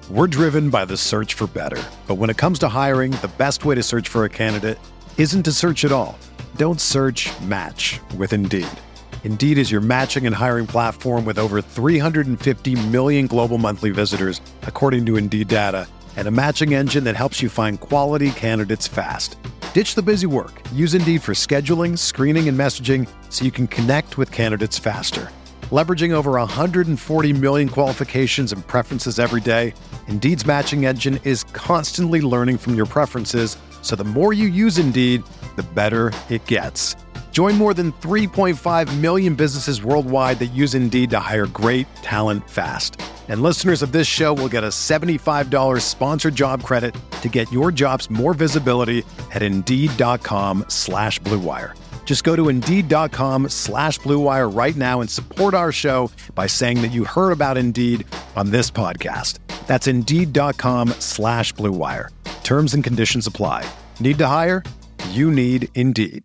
We're driven by the search for better. But when it comes to hiring, the best way to search for a candidate isn't to search at all. Don't search, match with Indeed. Indeed is your matching and hiring platform with over 350 million global monthly visitors, according to Indeed data, and a matching engine that helps you find quality candidates fast. Ditch the busy work. Use Indeed for scheduling, screening, and messaging so you can connect with candidates faster. Leveraging over 140 million qualifications and preferences every day, Indeed's matching engine is constantly learning from your preferences, so the more you use Indeed, the better it gets. Join more than 3.5 million businesses worldwide that use Indeed to hire great talent fast. And listeners of this show will get a $75 sponsored job credit to get your jobs more visibility at Indeed.com/Blue Wire. Just go to Indeed.com/Blue Wire right now and support our show by saying that you heard about Indeed on this podcast. That's Indeed.com/Blue Wire. Terms and conditions apply. Need to hire? You need Indeed.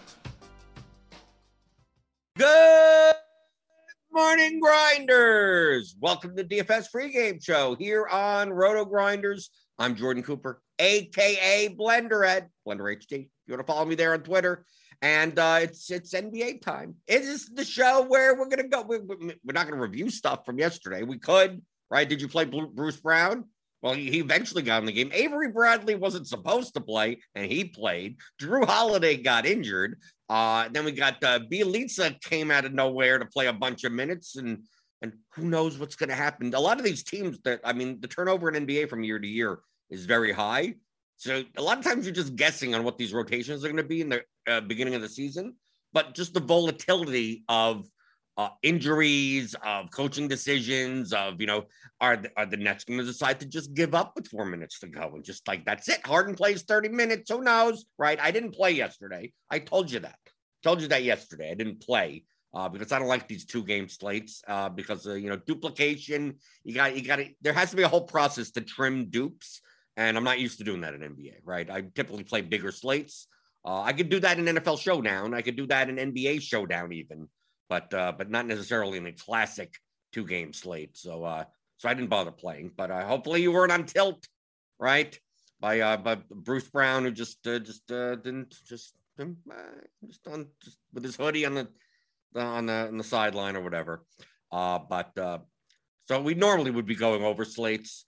Good morning, Grinders. Welcome to the DFS pregame show here on Roto Grinders. I'm Jordan Cooper, a.k.a. BlenderEd, Blender HD. You want to follow me there on Twitter? And it's NBA time. It is the show where we're going to go. We're not going to review stuff from yesterday. We could, right? Did you play Bruce Brown? Well, he eventually got in the game. Avery Bradley wasn't supposed to play, and he played. Drew Holiday got injured. Then we got Bielitsa came out of nowhere to play a bunch of minutes, and who knows what's going to happen. A lot of these teams the turnover in NBA from year to year is very high. So a lot of times you're just guessing on what these rotations are going to be in the beginning of the season, but just the volatility of injuries, of coaching decisions, of, are the Nets going to decide to just give up with 4 minutes to go and just like, that's it. Harden plays 30 minutes. Who knows? Right. I didn't play yesterday. I told you that yesterday. I didn't play because I don't like these 2-game slates because duplication. There has to be a whole process to trim dupes. And I'm not used to doing that in NBA, right? I typically play bigger slates. I could do that in NFL Showdown. I could do that in NBA Showdown even, but not necessarily in a classic 2-game slate. So I didn't bother playing. But hopefully you weren't on tilt, right? By Bruce Brown, who just with his hoodie on the sideline or whatever. So we normally would be going over slates.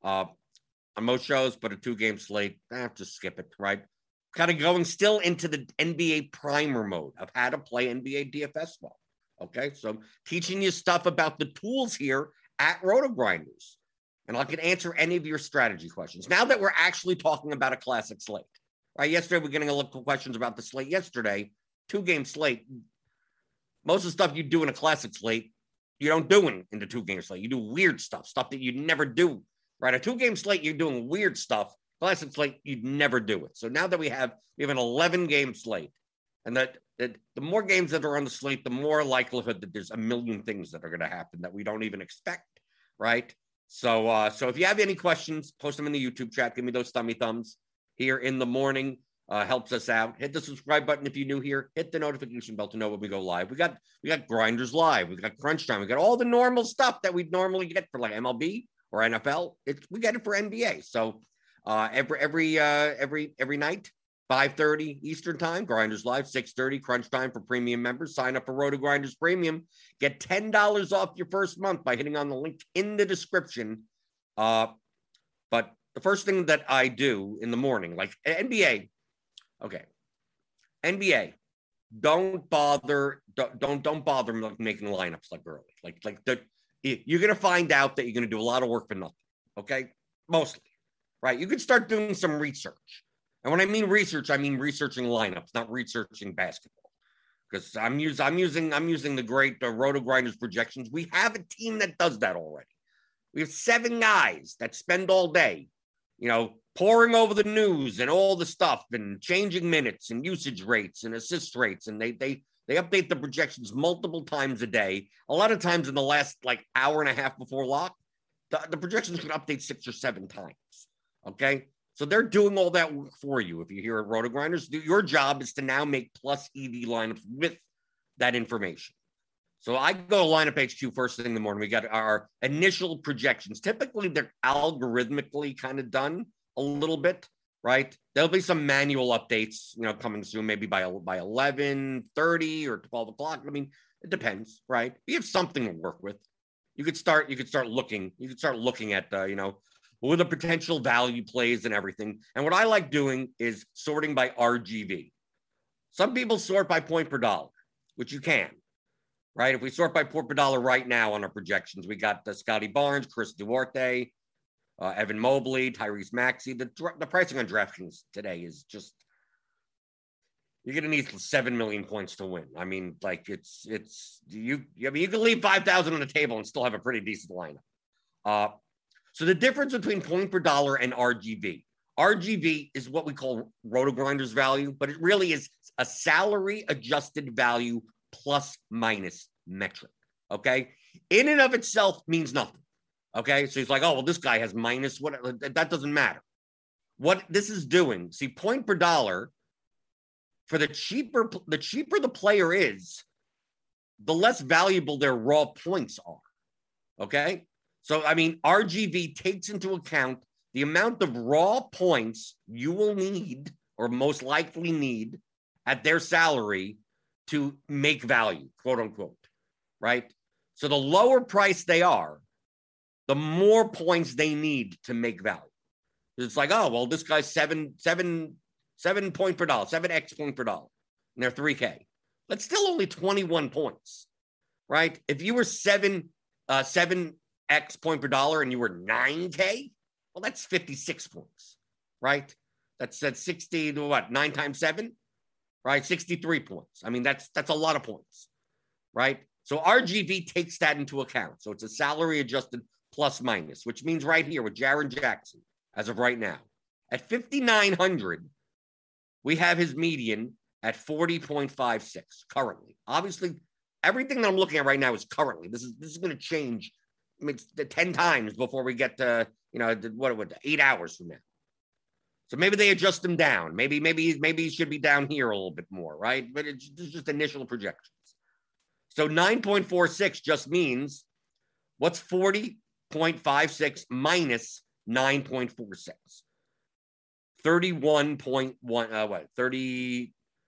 On most shows, but a 2-game slate, just skip it, right? Kind of going still into the NBA primer mode of how to play NBA DFS well, okay? So teaching you stuff about the tools here at Roto Grinders, and I can answer any of your strategy questions. Now that we're actually talking about a classic slate, right? Yesterday, we're getting a lot of questions about the slate yesterday. 2-game slate, most of the stuff you do in a classic slate, you don't do in the 2-game slate. You do weird stuff that you never do. Right, a 2-game slate, you're doing weird stuff. Classic slate, you'd never do it. So now that we have an 11-game slate, and that the more games that are on the slate, the more likelihood that there's a million things that are going to happen that we don't even expect, right? So if you have any questions, post them in the YouTube chat. Give me those thumbs here in the morning. Helps us out. Hit the subscribe button if you're new here. Hit the notification bell to know when we go live. We got Grinders Live. We got Crunch Time. We got all the normal stuff that we'd normally get for like MLB or NFL. We get it for NBA. So every night, 5:30 Eastern time, Grinders Live, 6:30 Crunch Time for premium members. Sign up for Roto Grinders Premium. Get $10 off your first month by hitting on the link in the description. But the first thing that I do in the morning, like NBA, okay, NBA, don't bother making lineups like early. You're going to find out that you're going to do a lot of work for nothing, okay? Mostly, right? You can start doing some research. And when I mean research, I mean researching lineups, not researching basketball. Because I'm using the great Roto Grinders projections. We have a team that does that already. We have 7 guys that spend all day, poring over the news and all the stuff and changing minutes and usage rates and assist rates. And they update the projections multiple times a day. A lot of times in the last hour and a half before lock, the projections can update 6 or 7 times. Okay. So they're doing all that work for you. If you're here at Roto Grinders, your job is to now make plus EV lineups with that information. So I go to lineup HQ first thing in the morning. We got our initial projections. Typically, they're algorithmically kind of done a little bit, right? There'll be some manual updates, coming soon, maybe by 11:30 or 12 o'clock. I mean, it depends, right? We have something to work with. You could start looking at, what are the potential value plays and everything. And what I like doing is sorting by RGV. Some people sort by point per dollar, which you can. Right? If we sort by point per dollar right now on our projections, we got Scotty Barnes, Chris Duarte, Evan Mobley, Tyrese Maxey. The pricing on DraftKings today is just, you're going to need 7 million points to win. I mean, like you can leave 5,000 on the table and still have a pretty decent lineup. So the difference between point per dollar and RGV. RGV is what we call Roto-Grinders value, but it really is a salary adjusted value plus minus metric, okay? In and of itself means nothing, okay? So he's like, oh, well, this guy has minus, what? That doesn't matter. What this is doing, see, point per dollar, for the cheaper the player is, the less valuable their raw points are, okay? So, I mean, RGV takes into account the amount of raw points you will need, or most likely need, at their salary to make value, quote unquote, right? So the lower price they are, the more points they need to make value. It's like, oh, well, this guy's 7 point per dollar, 7x point per dollar, and they're 3K. That's still only 21 points, right? If you were 7x point per dollar and you were 9K, well, that's 56 points, right? That's 60 to what? 9 times 7? Right, 63 points. I mean, that's a lot of points, right? So RGV takes that into account. So it's a salary adjusted plus minus, which means right here with Jaren Jackson, as of right now, at 5,900, we have his median at 40.56 currently. Obviously, everything that I'm looking at right now is currently. This is going to change. I mean, it's 10 times before we get to 8 hours from now. So maybe they adjust him down. Maybe he should be down here a little bit more, right? But it's just initial projections. So 9.46 just means, what's 40.56 minus 9.46? 31.16?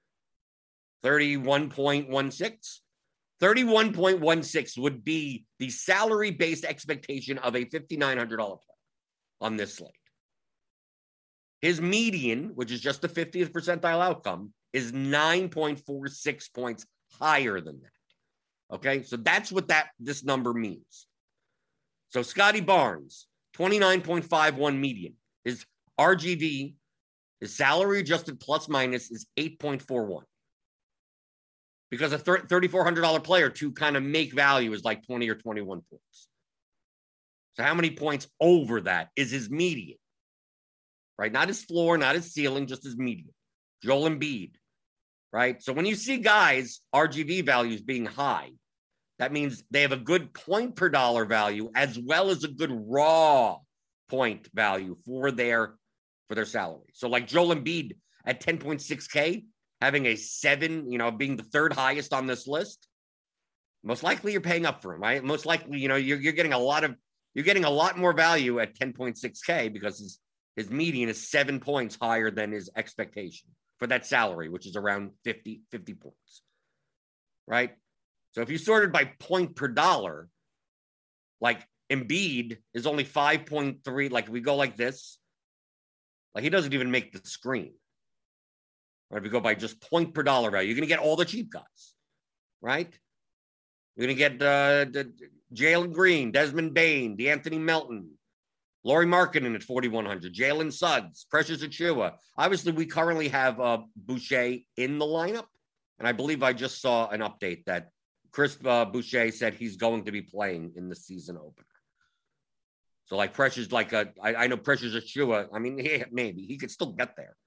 31.16 would be the salary-based expectation of a $5,900 player on this slate. His median, which is just the 50th percentile outcome, is 9.46 points higher than that. Okay, so that's what this number means. So Scotty Barnes, 29.51 median. His RGV, his salary adjusted plus minus, is 8.41. Because a $3,400 player to kind of make value is like 20 or 21 points. So how many points over that is his median? Right? Not his floor, not his ceiling, just his median. Joel Embiid, right? So when you see guys, RGV values being high, that means they have a good point per dollar value as well as a good raw point value for their salary. So like Joel Embiid at 10.6K, having a 7, being the third highest on this list, most likely you're paying up for him, right? Most likely, you're getting a lot more value at 10.6K because his median is 7 points higher than his expectation for that salary, which is around 50 points, right? So if you sorted by point per dollar, like Embiid is only 5.3. Like if we go like this, like he doesn't even make the screen. Right? If we go by just point per dollar value, you're going to get all the cheap guys, right? You're going to get Jalen Green, Desmond Bane, DeAnthony Melton, Lauri Markkanen at 4,100, Jalen Suggs, Precious Achiuwa. Obviously, we currently have Boucher in the lineup, and I believe I just saw an update that Chris Boucher said he's going to be playing in the season opener. So, like Precious, I know Precious Achiuwa. I mean, maybe he could still get there.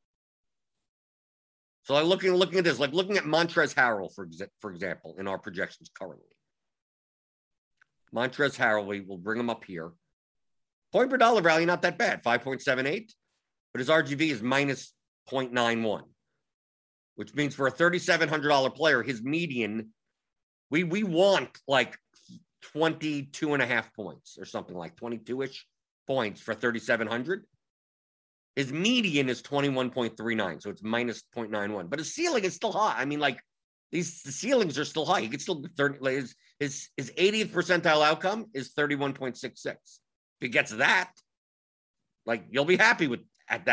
So, like looking at this, like looking at Montrezl Harrell, for example, in our projections currently. Montrezl Harrell, we'll bring him up here. Point per dollar value, not that bad, 5.78, but his RGV is minus 0.91, which means for a $3,700 player, his median We want like 22 and a half points or something, like 22-ish points for 3,700. His median is 21.39, so it's minus 0.91. But his ceiling is still high. I mean, like, the ceilings are still high. He could still get 30. Like his 80th percentile outcome is 31.66. If he gets that, like, you'll be happy with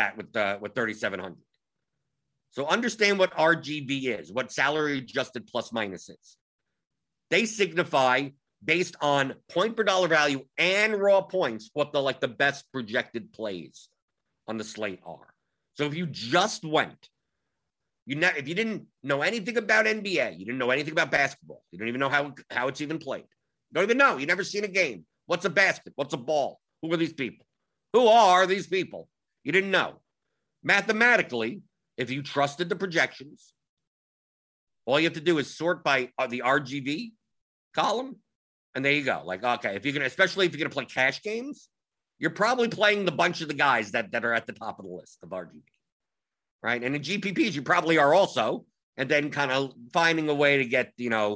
3,700. So understand what RGV is, what salary adjusted plus minus is. They signify, based on point per dollar value and raw points, what the best projected plays on the slate are. So if you just went, if you didn't know anything about NBA, you didn't know anything about basketball, you don't even know how it's even played. You don't even know. You've never seen a game. What's a basket? What's a ball? Who are these people? Who are these people? You didn't know. Mathematically, if you trusted the projections, all you have to do is sort by the RGV column, and there you go. Like, okay, especially if you're gonna play cash games, you're probably playing the bunch of the guys that are at the top of the list of RGB, right? And in GPPs, you probably are also, and then kind of finding a way to get,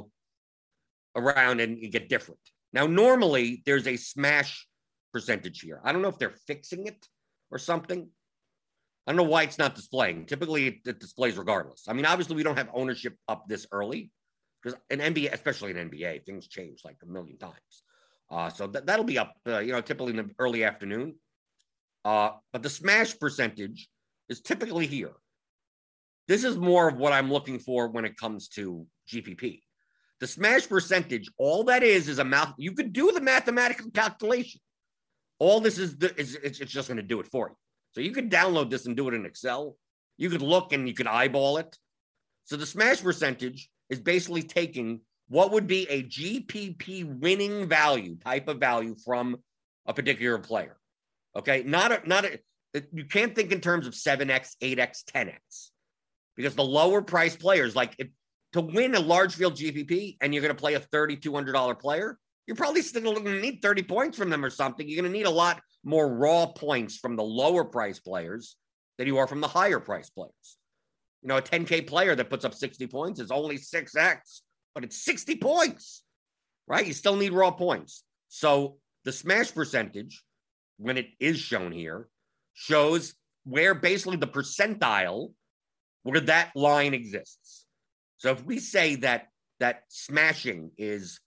around and get different. Now, normally, there's a smash percentage here. I don't know if they're fixing it or something. I don't know why it's not displaying. Typically, it displays regardless. I mean, obviously, we don't have ownership up this early because in NBA, especially in NBA, things change like a million times. So that'll be up, typically in the early afternoon. But the smash percentage is typically here. This is more of what I'm looking for when it comes to GPP. The smash percentage, all that is a you could do the mathematical calculation. All this is it's just going to do it for you. So you could download this and do it in Excel. You could look and you could eyeball it. So the smash percentage is basically taking what would be a GPP winning value, type of value from a particular player. Okay, you can't think in terms of 7x, 8x, 10x, because the lower price players, to win a large field GPP and you're going to play a $3,200 player, you're probably still going to need 30 points from them or something. You're going to need a lot more raw points from the lower price players than you are from the higher price players. A 10K player that puts up 60 points is only 6x, but it's 60 points, right? You still need raw points. So the smash percentage, when it is shown here, shows where basically the percentile where that line exists. So if we say that smashing is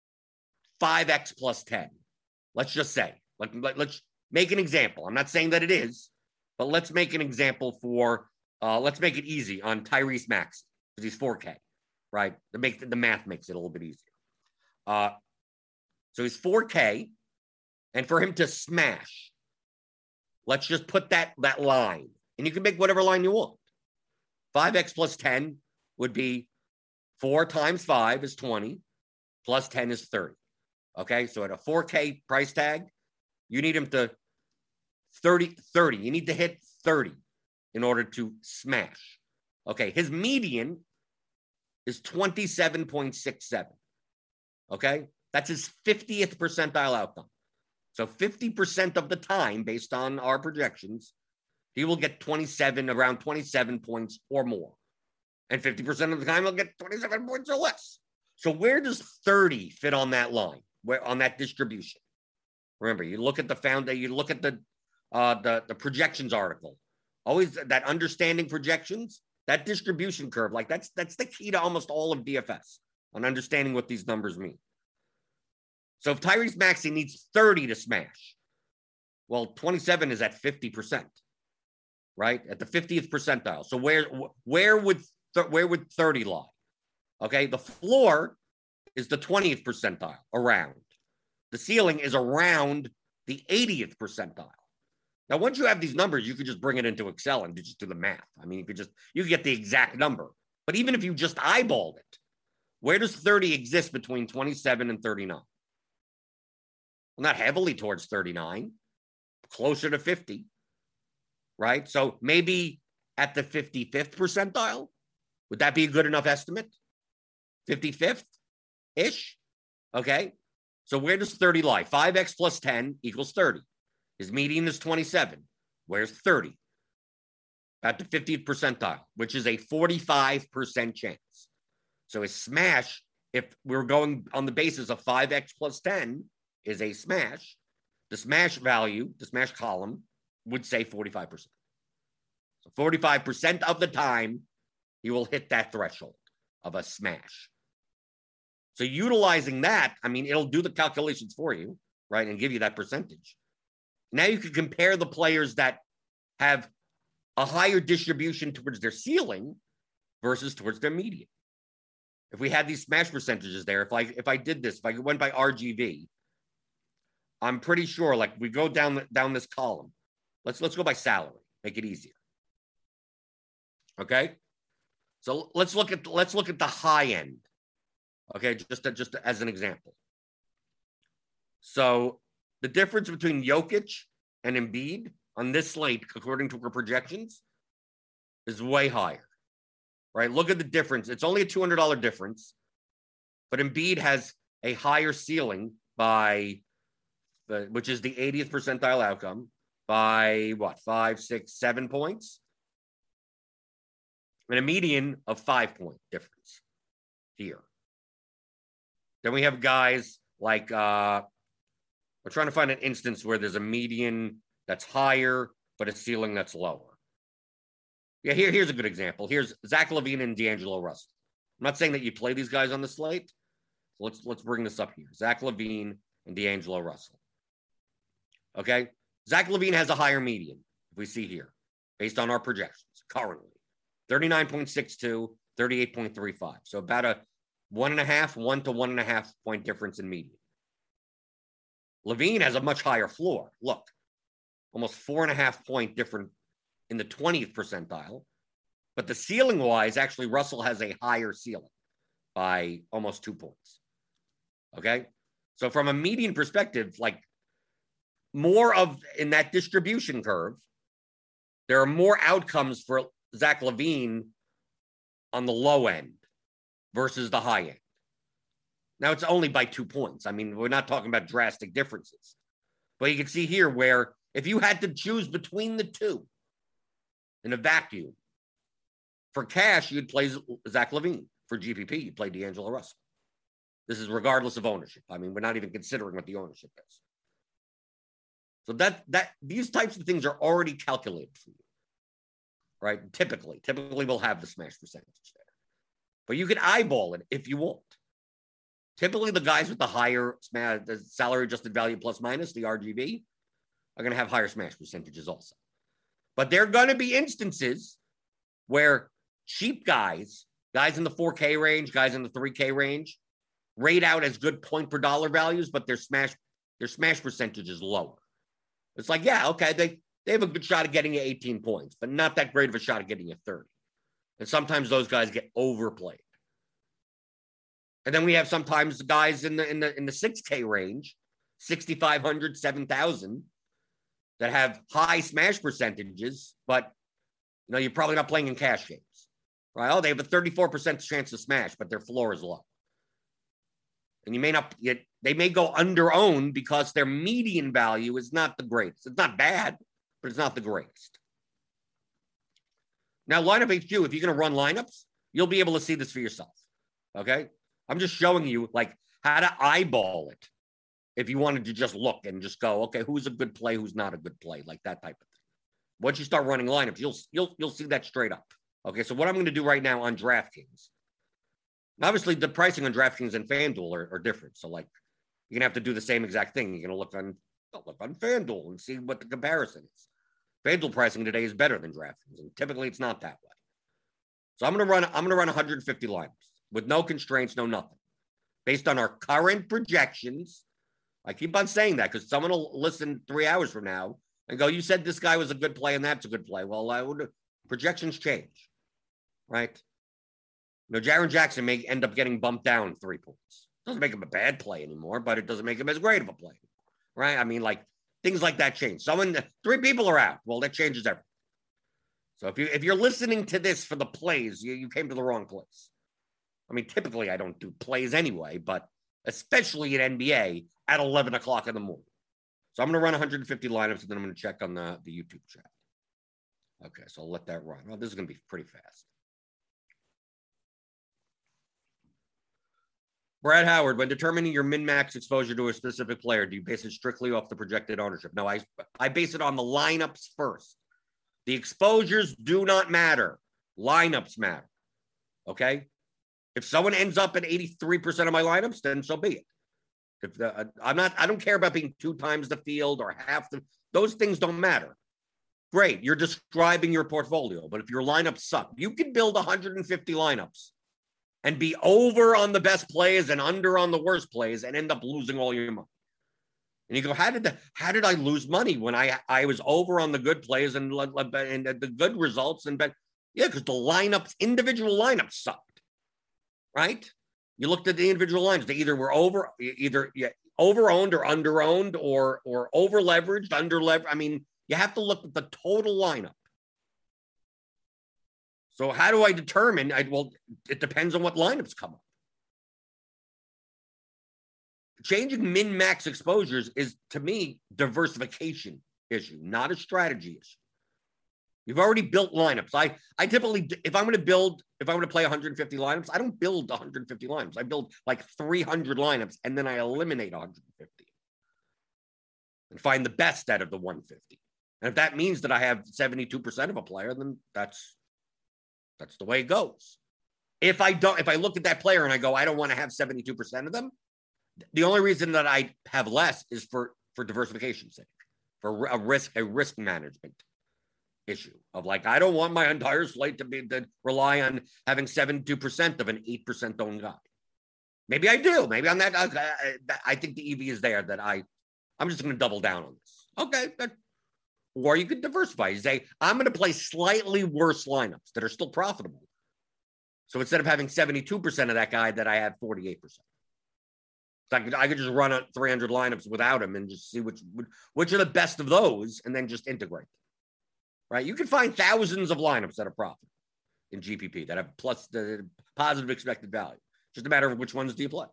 5x plus 10, let's just say, let's make an example. I'm not saying that it is, but let's make an example let's make it easy on Tyrese Maxey, because he's 4K, right? The math makes it a little bit easier. So he's 4K, and for him to smash, let's just put that line, and you can make whatever line you want. 5x plus 10 would be 4 times 5 is 20, plus 10 is 30. Okay, so at a 4K price tag, you need him to 30. You need to hit 30 in order to smash. Okay, his median is 27.67. Okay, that's his 50th percentile outcome. So 50% of the time, based on our projections, he will get around 27 points or more. And 50% of the time, he'll get 27 points or less. So where does 30 fit on that line, on that distribution? Remember, you look at the projections article. Always that understanding projections, that distribution curve, that's the key to almost all of DFS, on understanding what these numbers mean. So if Tyrese Maxey needs 30 to smash, well, 27 is at 50%, right? At the 50th percentile. So where would 30 lie? Okay, the floor is the 20th percentile, around. The ceiling is around the 80th percentile. Now, once you have these numbers, you could just bring it into Excel and just do the math. I mean, you get the exact number. But even if you just eyeballed it, where does 30 exist between 27 and 39? Well, not heavily towards 39, closer to 50, right? So maybe at the 55th percentile, would that be a good enough estimate? 55th-ish? Okay. So where does 30 lie? 5x plus 10 equals 30. His median is 27. Where's 30? At the 50th percentile, which is a 45% chance. So his smash if we're going on the basis of 5x plus 10 is a smash, the smash value, the smash column would say 45%. So 45% of the time, you will hit that threshold of a smash. So utilizing that, I mean, it'll do the calculations for you, right, and give you that percentage. Now you can compare the players that have a higher distribution towards their ceiling versus towards their median. If we had these smash percentages there, if I did this, if I went by RGV, I'm pretty sure, like, we go down this column. Let's go by salary, make it easier. Okay, so let's look at the high end. Okay, just as an example. So the difference between Jokic and Embiid on this slate, according to our projections, is way higher. Right? Look at the difference. It's only a $200 difference, but Embiid has a higher ceiling by, which is the 80th percentile outcome, by what, 5, 6, 7 points, and a median of 5-point difference here. Then we have guys like, we're trying to find an instance where there's a median that's higher, but a ceiling that's lower. Yeah, here's a good example. Here's Zach LaVine and D'Angelo Russell. I'm not saying that you play these guys on the slate. So let's bring this up here. Zach LaVine and D'Angelo Russell. Okay? Zach LaVine has a higher median, if we see here, based on our projections currently. 39.62, 38.35. So about a 1 to 1.5 point difference in median. LaVine has a much higher floor. Look, almost 4.5 point different in the 20th percentile. But the ceiling wise, actually, Russell has a higher ceiling by almost 2 points. Okay. So from a median perspective, like, more of in that distribution curve, there are more outcomes for Zach LaVine on the low end versus the high end. Now, it's only by 2 points. I mean, we're not talking about drastic differences. But you can see here where if you had to choose between the two in a vacuum, for cash, you'd play Zach LaVine. For GPP, you'd play D'Angelo Russell. This is regardless of ownership. I mean, we're not even considering what the ownership is. So that these types of things are already calculated for you, right? Typically we'll have the smash percentage there. But you can eyeball it if you want. Typically, the guys with the higher the salary adjusted value plus minus, the RGV, are going to have higher smash percentages also. But there are going to be instances where cheap guys in the 4K range, guys in the 3K range, rate out as good point per dollar values, but their smash percentage is lower. It's like, yeah, okay, they have a good shot of getting you 18 points, but not that great of a shot of getting you 30. And sometimes those guys get overplayed. And then we have sometimes the guys in the 6K range, 6,500, 7,000, that have high smash percentages, but you're probably not playing in cash games, right? Oh, they have a 34% chance to smash, but their floor is low. And they may go under owned because their median value is not the greatest. It's not bad, but it's not the greatest. Now, Lineup HQ, if you're going to run lineups, you'll be able to see this for yourself. Okay? I'm just showing you like how to eyeball it if you wanted to just look and just go, okay, who's a good play, who's not a good play, like that type of thing. Once you start running lineups, you'll see that straight up. Okay, so what I'm going to do right now on DraftKings, obviously the pricing on DraftKings and FanDuel are different. So like you're going to have to do the same exact thing. You're going to look on FanDuel and see what the comparison is. FanDuel pricing today is better than DraftKings, and typically it's not that way. So I'm going to run 150 lineups with no constraints, no nothing, based on our current projections. I keep on saying that because someone will listen 3 hours from now and go, "You said this guy was a good play and that's a good play." Well, projections change, right? Jaren Jackson may end up getting bumped down 3 points. Doesn't make him a bad play anymore, but it doesn't make him as great of a play, right? I mean, like things like that change. 3 people are out. Well, that changes everything. So if you're listening to this for the plays, you came to the wrong place. I mean, typically I don't do plays anyway, but especially in NBA at 11 o'clock in the morning. So I'm going to run 150 lineups, and then I'm going to check on the YouTube chat. Okay, so I'll let that run. Oh, this is going to be pretty fast. Brad Howard, when determining your min-max exposure to a specific player, do you base it strictly off the projected ownership? No, I base it on the lineups first. The exposures do not matter. Lineups matter. Okay? If someone ends up at 83% of my lineups, then so be it. I don't care about being 2 times the field or half those things don't matter. Great, you're describing your portfolio, but if your lineups suck, you can build 150 lineups and be over on the best plays and under on the worst plays and end up losing all your money. And you go, how did I lose money when I was over on the good plays and the good results? Yeah, because the individual lineups sucked, right? You looked at the individual lines. They either were over-owned or under-owned or over-leveraged, under-leveraged. I mean, you have to look at the total lineup. So how do I determine? Well, it depends on what lineups come up. Changing min-max exposures is, to me, diversification issue, not a strategy issue. You've already built lineups. I typically, if I'm going to play 150 lineups, I don't build 150 lineups. I build like 300 lineups, and then I eliminate 150 and find the best out of the 150. And if that means that I have 72% of a player, then that's the way it goes. If I look at that player and I go, I don't want to have 72% of them, the only reason that I have less is for diversification's sake, for a risk management issue of like, I don't want my entire slate to rely on having 72% of an 8% owned guy. Maybe I do. Maybe on that, I think the EV is there that I'm just going to double down on this. Okay. Or you could diversify. You say, I'm going to play slightly worse lineups that are still profitable. So instead of having 72% of that guy, that I have 48%. So I could just run 300 lineups without him and just see which are the best of those and then just integrate them. Right? You can find thousands of lineups that are profitable in GPP that have plus the positive expected value. Just a matter of which ones do you play.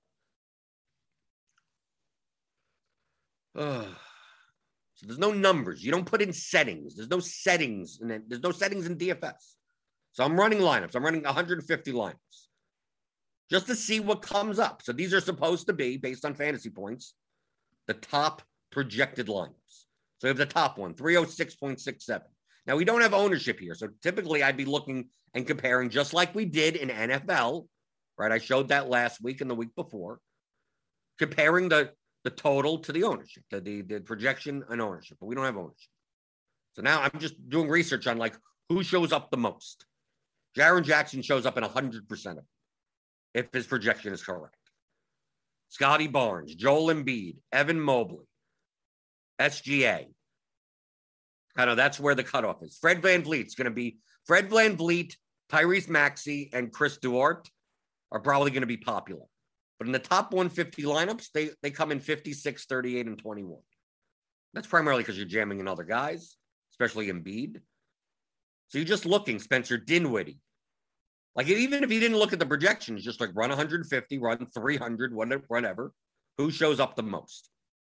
So there's no numbers. You don't put in settings. There's no settings. There's no settings in DFS. So I'm running lineups. I'm running 150 lineups just to see what comes up. So these are supposed to be, based on fantasy points, the top projected lineups. So we have the top one, 306.67. Now, we don't have ownership here. So typically I'd be looking and comparing just like we did in NFL, right? I showed that last week and the week before, comparing the total to the ownership, to the projection and ownership, but we don't have ownership. So now I'm just doing research on like who shows up the most. Jaren Jackson shows up in 100% of them, if his projection is correct. Scotty Barnes, Joel Embiid, Evan Mobley, SGA. I know that's where the cutoff is. Fred VanVleet's going to be Fred VanVleet, Tyrese Maxey, and Chris Duarte are probably going to be popular. But in the top 150 lineups, they come in 56, 38, and 21. That's primarily because you're jamming in other guys, especially Embiid. So you're just looking, Spencer Dinwiddie. Like, even if you didn't look at the projections, just like run 150, run 300, whatever. Who shows up the most?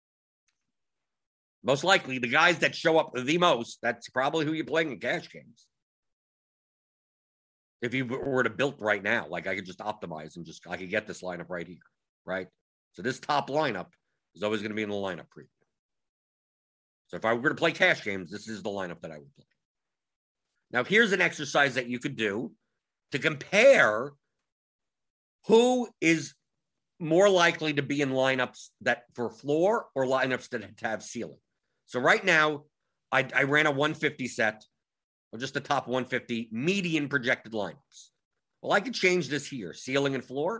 Most likely, the guys that show up the most, that's probably who you're playing in cash games. If you were to build right now, like I could just optimize and I could get this lineup right here, right? So this top lineup is always going to be in the lineup preview. So if I were going to play cash games, this is the lineup that I would play. Now, here's an exercise that you could do to compare who is more likely to be in lineups that for floor or lineups that have ceiling. So right now, I ran a 150 set, or just the top 150 median projected lineups. Well, I could change this here, ceiling and floor.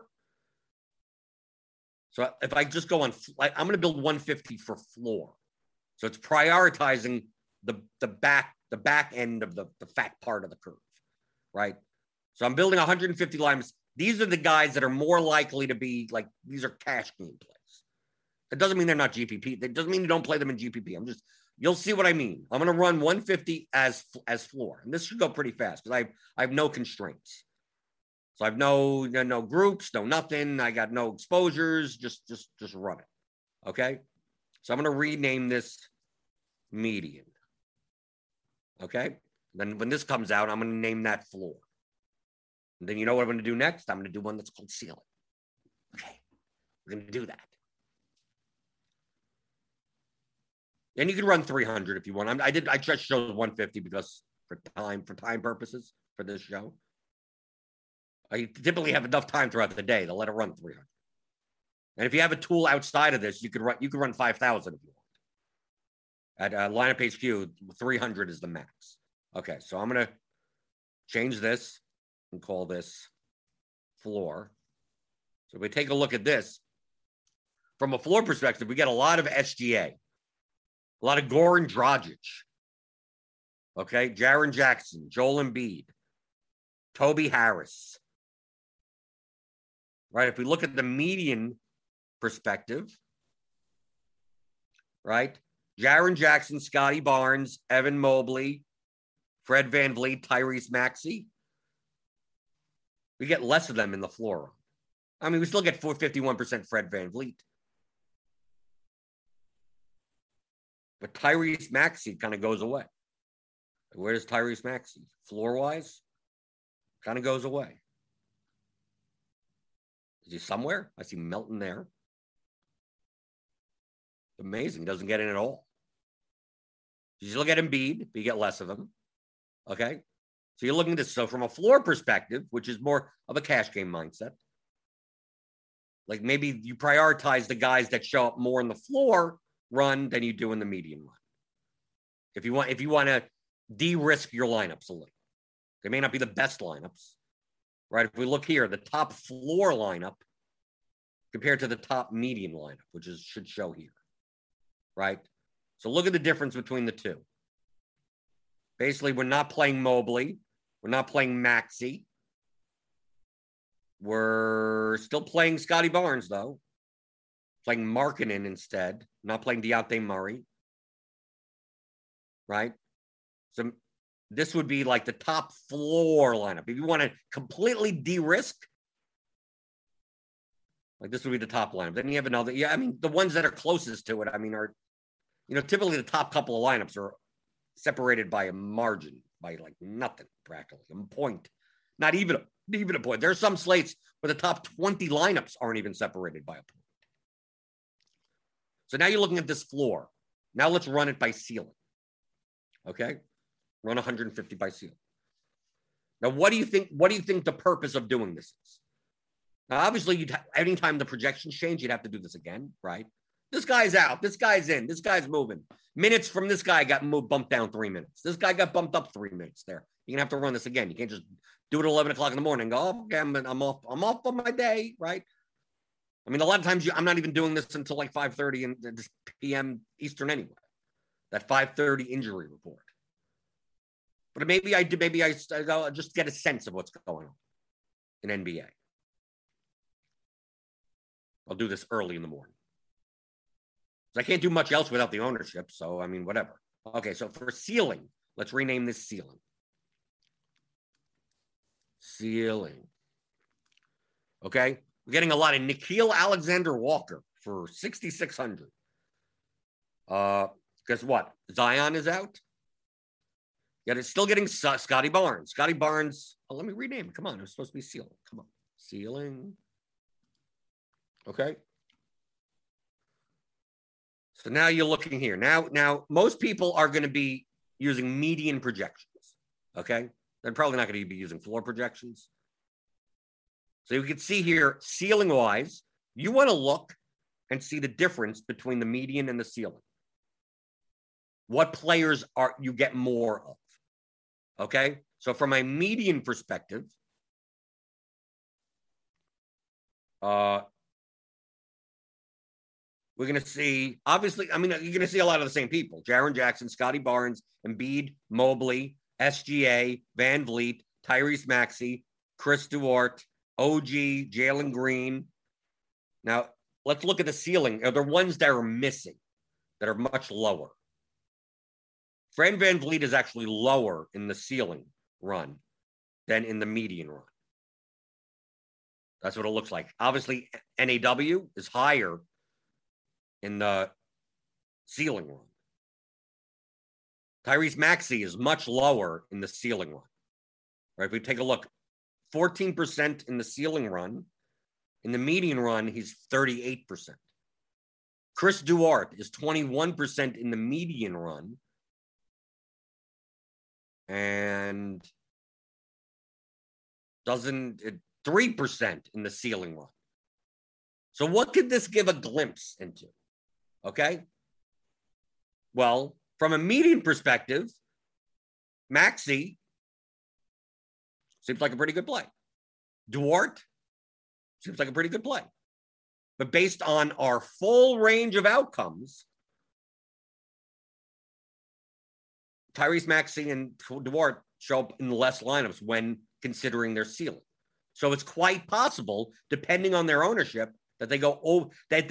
So if I just go on, I'm going to build 150 for floor. So it's prioritizing the back end of the fat part of the curve, right? So I'm building 150 lineups. These are the guys that are more likely to be like, these are cash game plays. It doesn't mean they're not GPP. It doesn't mean you don't play them in GPP. You'll see what I mean. I'm going to run 150 as floor. And this should go pretty fast because I have no constraints. So I have no groups, no nothing. I got no exposures. Just run it. Okay. So I'm going to rename this median. Okay. Then when this comes out, I'm going to name that floor. And then you know what I'm going to do next? I'm going to do one that's called ceiling. Okay. We're going to do that. And you can run 300 if you want. I just showed 150 because for time purposes for this show. I typically have enough time throughout the day to let it run 300. And if you have a tool outside of this, you could run 5,000 if you want. At Lineup HQ, 300 is the max. Okay, so I'm going to change this and call this floor. So if we take a look at this, from a floor perspective, we get a lot of SGA, a lot of Goran Dragic, okay, Jaren Jackson, Joel Embiid, Toby Harris. Right, if we look at the median perspective, right, Jaren Jackson, Scotty Barnes, Evan Mobley, Fred VanVleet, Tyrese Maxey. We get less of them in the floor. I mean, we still get 51% Fred VanVleet. But Tyrese Maxey kind of goes away. Where does Tyrese Maxey? Floor-wise, kind of goes away. Is he somewhere? I see Melton there. Amazing. Doesn't get in at all. You still get Embiid, but you get less of them. Okay? So you're looking at this. So from a floor perspective, which is more of a cash game mindset, like maybe you prioritize the guys that show up more in the floor run than you do in the median run. If you want to de-risk your lineups a little. They may not be the best lineups. Right? If we look here, the top floor lineup compared to the top median lineup, which should show here. Right? So look at the difference between the two. Basically, we're not playing Mobley. We're not playing Maxey. We're still playing Scotty Barnes, though. Playing Markkanen instead. Not playing Dejounte Murray. Right? So this would be like the top floor lineup. If you want to completely de-risk, like this would be the top lineup. Then you have another. Yeah, I mean, the ones that are closest to it, I mean, are, typically the top couple of lineups are separated by a margin, by like nothing, practically. A point. Not even a point. There are some slates where the top 20 lineups aren't even separated by a point. So now you're looking at this floor. Now let's run it by ceiling. Okay? Run 150 by ceiling. Now, what do you think the purpose of doing this is? Now, obviously, anytime the projections change, you'd have to do this again, right? This guy's out. This guy's in. This guy's moving. Minutes from this guy got bumped down 3 minutes. This guy got bumped up 3 minutes there. You're going to have to run this again. You can't just do it at 11 o'clock in the morning and go, oh, okay, I'm off on my day, right? I mean, a lot of times I'm not even doing this until like 5:30 p.m. Eastern anyway. That 5:30 injury report. But maybe I just get a sense of what's going on in NBA. I'll do this early in the morning. I can't do much else without the ownership. So, I mean, whatever. Okay, so for ceiling, let's rename this ceiling. Ceiling. Okay, we're getting a lot of Nickeil Alexander-Walker for 6,600. Guess what? Zion is out. Yet it's still getting Scotty Barnes. Scotty Barnes. Oh, let me rename it. Come on, it's supposed to be ceiling. Come on, ceiling. Okay. So now you're looking here. Now most people are going to be using median projections. Okay, they're probably not going to be using floor projections. So you can see here, ceiling wise, you want to look and see the difference between the median and the ceiling. What players are you get more of? Okay, so from a median perspective, we're going to see, obviously, I mean, you're going to see a lot of the same people. Jaren Jackson, Scotty Barnes, Embiid, Mobley, SGA, VanVleet, Tyrese Maxey, Chris Duarte, OG, Jalen Green. Now, let's look at the ceiling. Are there ones that are missing that are much lower? Fred VanVleet is actually lower in the ceiling run than in the median run. That's what it looks like. Obviously, NAW is higher in the ceiling run. Tyrese Maxey is much lower in the ceiling run. Right? If we take a look, 14% in the ceiling run In the median run, he's 38%. Chris Duarte is 21% in the median run and doesn't 3% in the ceiling run. So what could this give a glimpse into? Okay. Well, from a median perspective, Maxey seems like a pretty good play. Duarte seems like a pretty good play. But based on our full range of outcomes, Tyrese Maxey and Duarte show up in less lineups when considering their ceiling. So it's quite possible, depending on their ownership, that they're going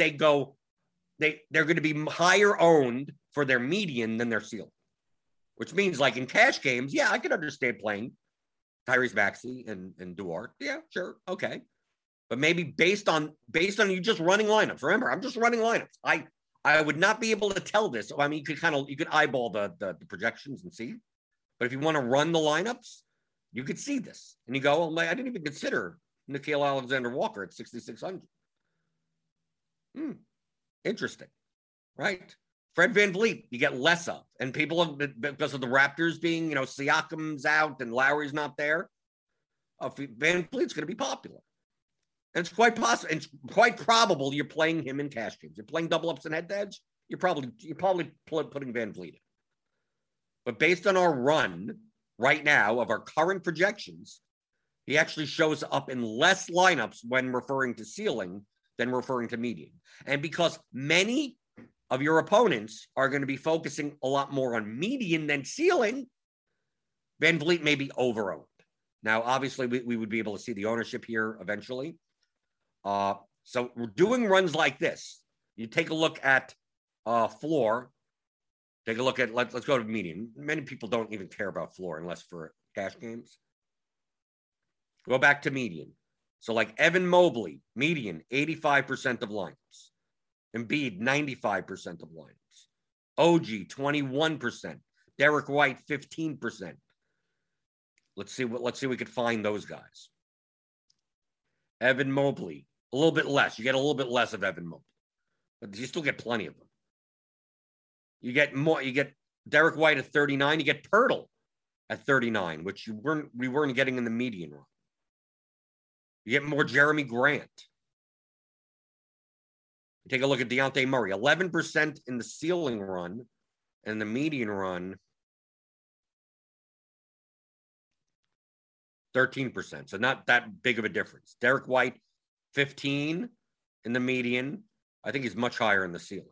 to be higher owned for their median than their ceiling. Which means, like in cash games, yeah, I could understand playing Tyrese Maxey and Duarte. Yeah, sure, okay. But maybe based on you just running lineups. Remember, I'm just running lineups. I would not be able to tell this. I mean, you could eyeball the projections and see. But if you want to run the lineups, you could see this. And you go, oh, I didn't even consider Nickeil Alexander-Walker at 6,600. Interesting, right? Fred VanVleet, you get less of. And people have, because of the Raptors being, Siakam's out and Lowry's not there, VanVleet's going to be popular. And it's quite possible, it's quite probable you're playing him in cash games. You're playing double ups and head-to-heads, you're probably putting VanVleet in. But based on our run right now of our current projections, he actually shows up in less lineups when referring to ceiling than referring to median. And because many of your opponents are going to be focusing a lot more on median than ceiling, VanVleet may be over-owned. Now, obviously, we would be able to see the ownership here eventually. So we're doing runs like this. You take a look at floor. Take a look at, let's go to median. Many people don't even care about floor unless for cash games. Go back to median. So like Evan Mobley, median, 85% of lineups. Embiid, 95% of lineups. OG, 21%. Derek White, 15%. Let's see we could find those guys. Evan Mobley, a little bit less. You get a little bit less of Evan Mobley, but you still get plenty of them. You get more. You get Derek White at 39. You get Pirtle at 39, which we weren't getting in the median run. You get more Jeremy Grant. Take a look at Dejounte Murray, 11% in the ceiling run, and the median run, 13%. So not that big of a difference. Derek White, 15 in the median. I think he's much higher in the ceiling.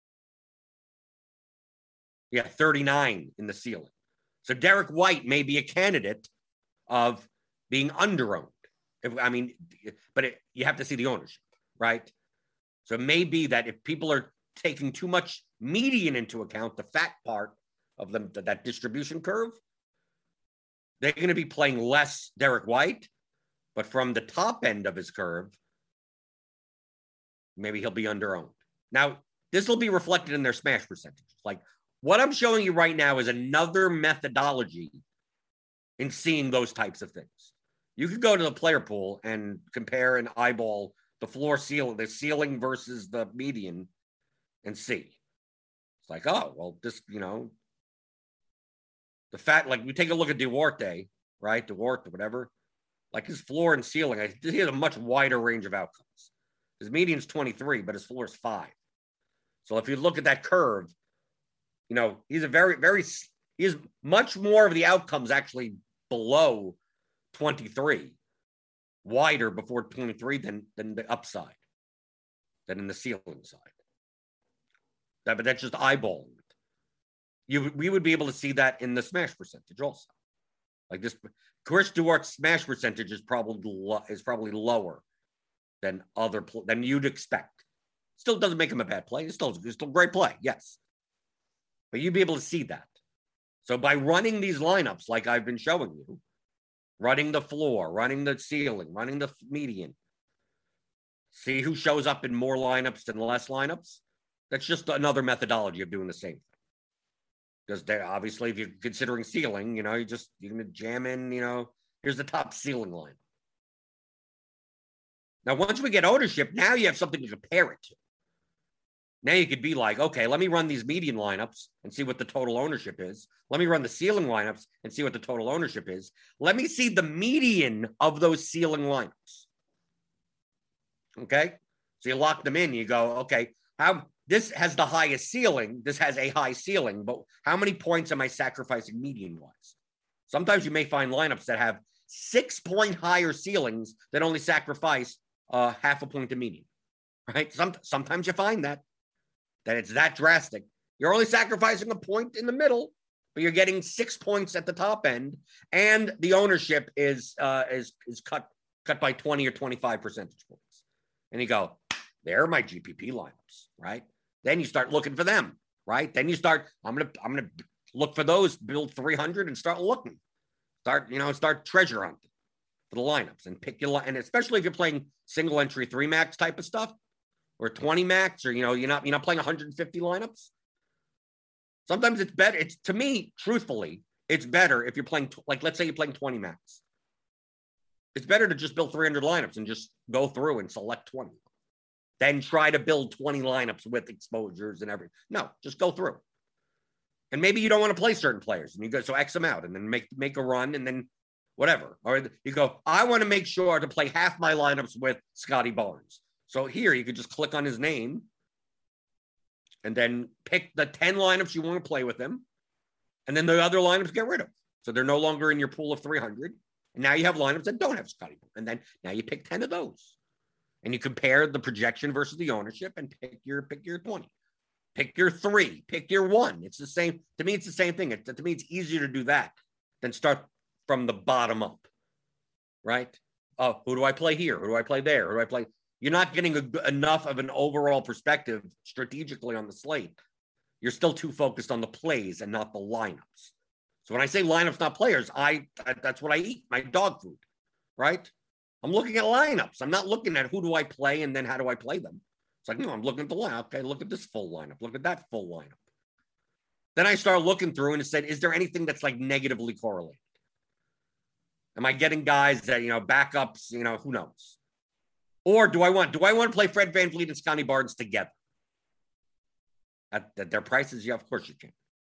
Yeah, 39 in the ceiling. So Derek White may be a candidate of being under-owned. You have to see the ownership, right? So it may be that if people are taking too much median into account, the fat part of them, that distribution curve, they're going to be playing less Derek White, but from the top end of his curve, maybe he'll be under-owned. Now, this will be reflected in their smash percentages. Like what I'm showing you right now is another methodology in seeing those types of things. You could go to the player pool and compare and eyeball the ceiling versus the median and see. It's like, oh, well, this, the fact, like we take a look at Duarte, right? Duarte, whatever, like his floor and ceiling, he has a much wider range of outcomes. His median's 23, but his floor is 5. So if you look at that curve, he's a he has much more of the outcomes actually below 23, wider before 23 than the upside, than in the ceiling side. But that's just eyeballing it. We would be able to see that in the smash percentage also. Like this, Chris Duarte's smash percentage is probably lower than than you'd expect. Still doesn't make him a bad play. It's still a great play, yes. But you'd be able to see that. So by running these lineups like I've been showing you, running the floor, running the ceiling, running the median, see who shows up in more lineups than less lineups. That's just another methodology of doing the same thing. Because obviously, if you're considering ceiling, you're going to jam in, here's the top ceiling line. Now, once we get ownership, now you have something to compare it to. Now you could be like, okay, let me run these median lineups and see what the total ownership is. Let me run the ceiling lineups and see what the total ownership is. Let me see the median of those ceiling lineups. Okay? So you lock them in. You go, okay, how this has the highest ceiling. This has a high ceiling, but how many points am I sacrificing median-wise? Sometimes you may find lineups that have 6-point higher ceilings that only sacrifice half a point to median, right? Sometimes you find that it's that drastic. You're only sacrificing a point in the middle, but you're getting 6 points at the top end, and the ownership is cut by 20 or 25 percentage points. And you go, there are my GPP lineups, right? Then you start looking for them, right? Then you start, I'm gonna look for those, build 300 and start looking. Start treasure hunting for the lineups and pick your, and especially if you're playing single entry 3 max type of stuff, or 20 max, or you're not playing 150 lineups. Sometimes it's better. It's, to me, truthfully, it's better if you're playing, like, let's say you're playing 20 max. It's better to just build 300 lineups and just go through and select 20. Then try to build 20 lineups with exposures and everything. No, just go through. And maybe you don't want to play certain players, and you go, so X them out and then make a run and then whatever. Or you go, I want to make sure to play half my lineups with Scotty Barnes. So here you could just click on his name and then pick the 10 lineups you want to play with him. And then the other lineups get rid of. So they're no longer in your pool of 300. And now you have lineups that don't have Scotty Barnes. And then now you pick 10 of those. And you compare the projection versus the ownership and pick your 20. Pick your 3, pick your 1. It's the same. To me, it's the same thing. To me, it's easier to do that than start from the bottom up, right? Oh, who do I play here? Who do I play there? Who do I play? You're not getting enough of an overall perspective strategically on the slate. You're still too focused on the plays and not the lineups. So when I say lineups, not players, that's what I eat, my dog food, right? I'm looking at lineups. I'm not looking at who do I play and then how do I play them. It's like, no, I'm looking at the lineup. Okay, look at this full lineup. Look at that full lineup. Then I start looking through and it said, is there anything that's like negatively correlated? Am I getting guys that, backups, who knows? Or do I want to play Fred VanVleet and Scotty Barnes together? At their prices? Yeah, of course you can.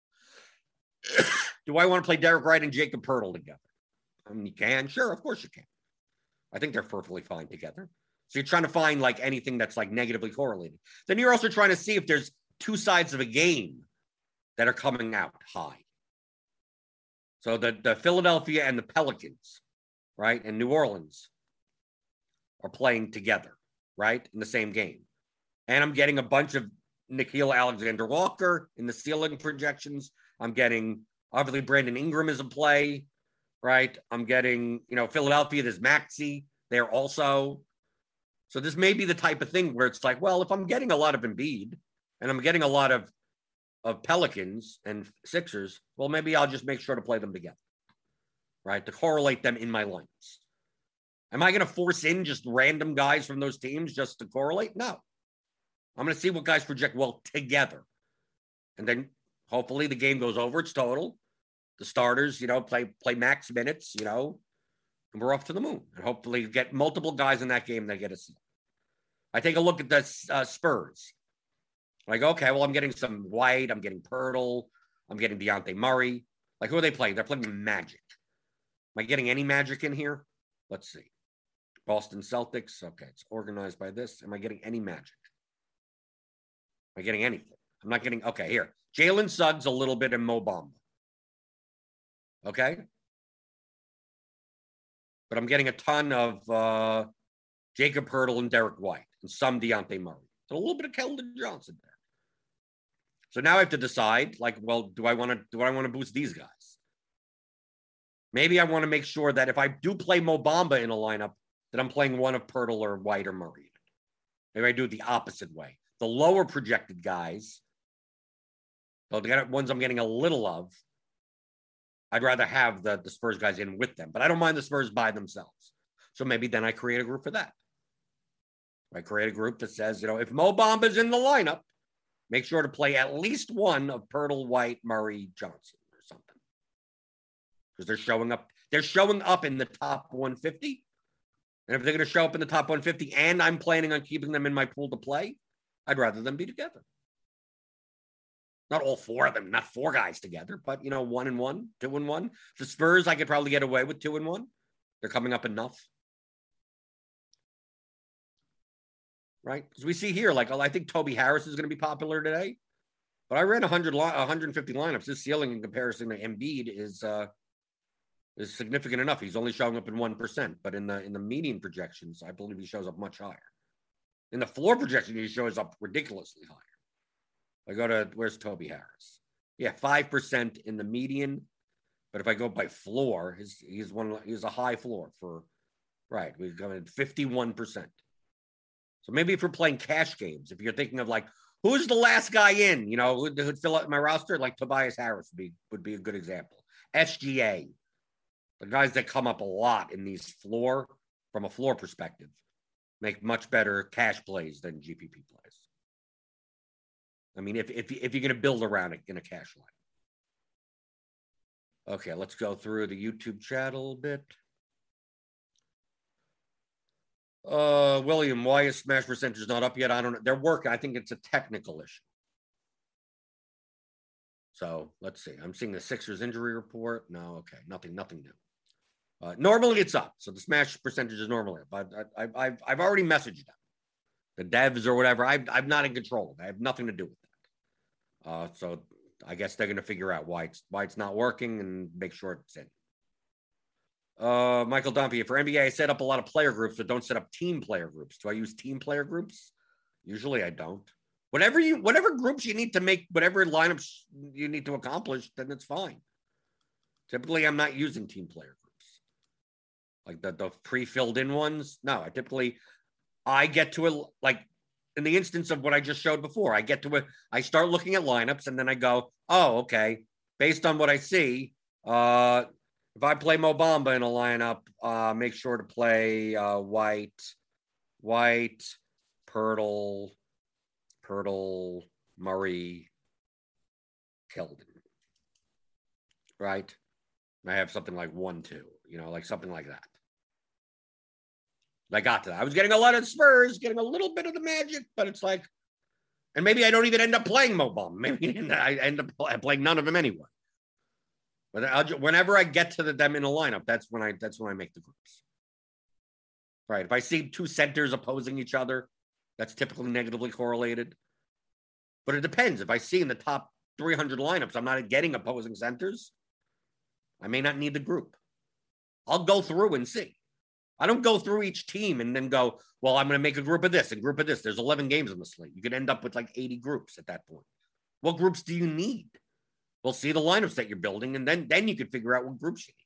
Do I want to play Derek Wright and Jacob Poeltl together? I mean, you can. Sure, of course you can. I think they're perfectly fine together. So you're trying to find like anything that's like negatively correlated. Then you're also trying to see if there's two sides of a game that are coming out high. So the Philadelphia and the Pelicans, right, and New Orleans are playing together, right, in the same game. And I'm getting a bunch of Nickeil Alexander-Walker in the ceiling projections. I'm getting, obviously, Brandon Ingram is a play, right? I'm getting, Philadelphia, there's Maxey there also. So this may be the type of thing where it's like, well, if I'm getting a lot of Embiid and I'm getting a lot of Pelicans and Sixers, well, maybe I'll just make sure to play them together, right, to correlate them in my lineups. Am I going to force in just random guys from those teams just to correlate? No. I'm going to see what guys project well together. And then hopefully the game goes over its total. The starters, play max minutes, and we're off to the moon. And hopefully get multiple guys in that game that get a seat. I take a look at the Spurs. Like, okay, well, I'm getting some White. I'm getting Poeltl. I'm getting Dejounte Murray. Like, who are they playing? They're playing Magic. Am I getting any Magic in here? Let's see. Boston Celtics. Okay, it's organized by this. Am I getting any Magic? Am I getting anything? I'm not getting, okay, here. Jalen Suggs a little bit and Mo Bamba. Okay? But I'm getting a ton of Jacob Poeltl and Derek White and some Dejounte Murray. So a little bit of Keldon Johnson there. So now I have to decide, like, well, do I want to boost these guys? Maybe I want to make sure that if I do play Mo Bamba in a lineup, that I'm playing one of Poeltl or White or Murray. Maybe I do it the opposite way. The lower projected guys, the ones I'm getting a little of, I'd rather have the Spurs guys in with them. But I don't mind the Spurs by themselves. So maybe then I create a group for that. I create a group that says, if Mo Bamba's in the lineup, make sure to play at least one of Poeltl, White, Murray, Johnson or something. Because they're showing up. They're showing up in the top 150. And if they're going to show up in the top 150 and I'm planning on keeping them in my pool to play, I'd rather them be together. Not all four of them, not four guys together, but, 1 and 1, 2 and 1. The Spurs, I could probably get away with 2 and 1. They're coming up enough. Right? Because we see here, I think Toby Harris is going to be popular today. But I ran 150 lineups. His ceiling in comparison to Embiid is significant enough. He's only showing up in 1%, but in the median projections, I believe he shows up much higher. In the floor projection, he shows up ridiculously higher. I go to, where's Toby Harris? Yeah, 5% in the median. But if I go by floor, he's a high floor for, right, we've got 51%. So maybe if we're playing cash games, if you're thinking of who's the last guy in, who'd fill out my roster, Tobias Harris would be a good example. SGA, the guys that come up a lot in these from a floor perspective, make much better cash plays than GPP plays. I mean, if you're going to build around it in a cash line. Okay, let's go through the YouTube chat a little bit. William, why is smash percentage not up yet? I don't know. They're working. I think it's a technical issue. So let's see. I'm seeing the Sixers injury report. No, okay, nothing new. Normally it's up. So the smash percentage is normally up. But I've already messaged them, the devs or whatever. I'm not in control of it. I have nothing to do with that. So I guess they're going to figure out why it's not working and make sure it's in. Michael Dumpy, for NBA, I set up a lot of player groups, but don't set up team player groups. Do I use team player groups? Usually I don't. Whatever groups you need to make, whatever lineups you need to accomplish, then it's fine. Typically, I'm not using team player groups. Like the pre-filled in ones. No, I get to it, in the instance of what I just showed before, I start looking at lineups and then I go, oh, okay, based on what I see, if I play Mo Bamba in a lineup, make sure to play White, Pirtle, Murray, Keldon. Right? And I have something like 1-2, something like that. I got to that. I was getting a lot of Spurs, getting a little bit of the Magic, but it's and maybe I don't even end up playing Mo Bamba. Maybe I end up playing none of them anyway. But whenever I get to them in a lineup, that's when I make the groups. Right. If I see two centers opposing each other, that's typically negatively correlated. But it depends. If I see in the top 300 lineups, I'm not getting opposing centers, I may not need the group. I'll go through and see. I don't go through each team and then go, well, I'm going to make a group of this and group of this. There's 11 games on the slate. You could end up with 80 groups at that point. What groups do you need? We'll see the lineups that you're building, and then you can figure out what groups you need.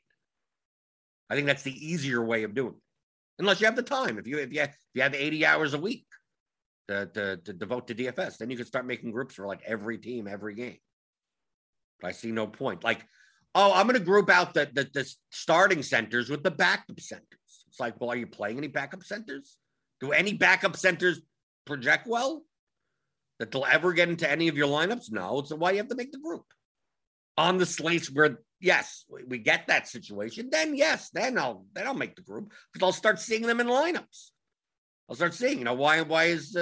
I think that's the easier way of doing it, unless you have the time. If you have 80 hours a week to devote to DFS, then you can start making groups for every team, every game. But I see no point. I'm going to group out the starting centers with the backup centers. It's well, are you playing any backup centers? Do any backup centers project well? That they'll ever get into any of your lineups? No. So why you have to make the group? On the slates where, yes, we get that situation, then yes, then I'll make the group because I'll start seeing them in lineups. I'll start seeing, why is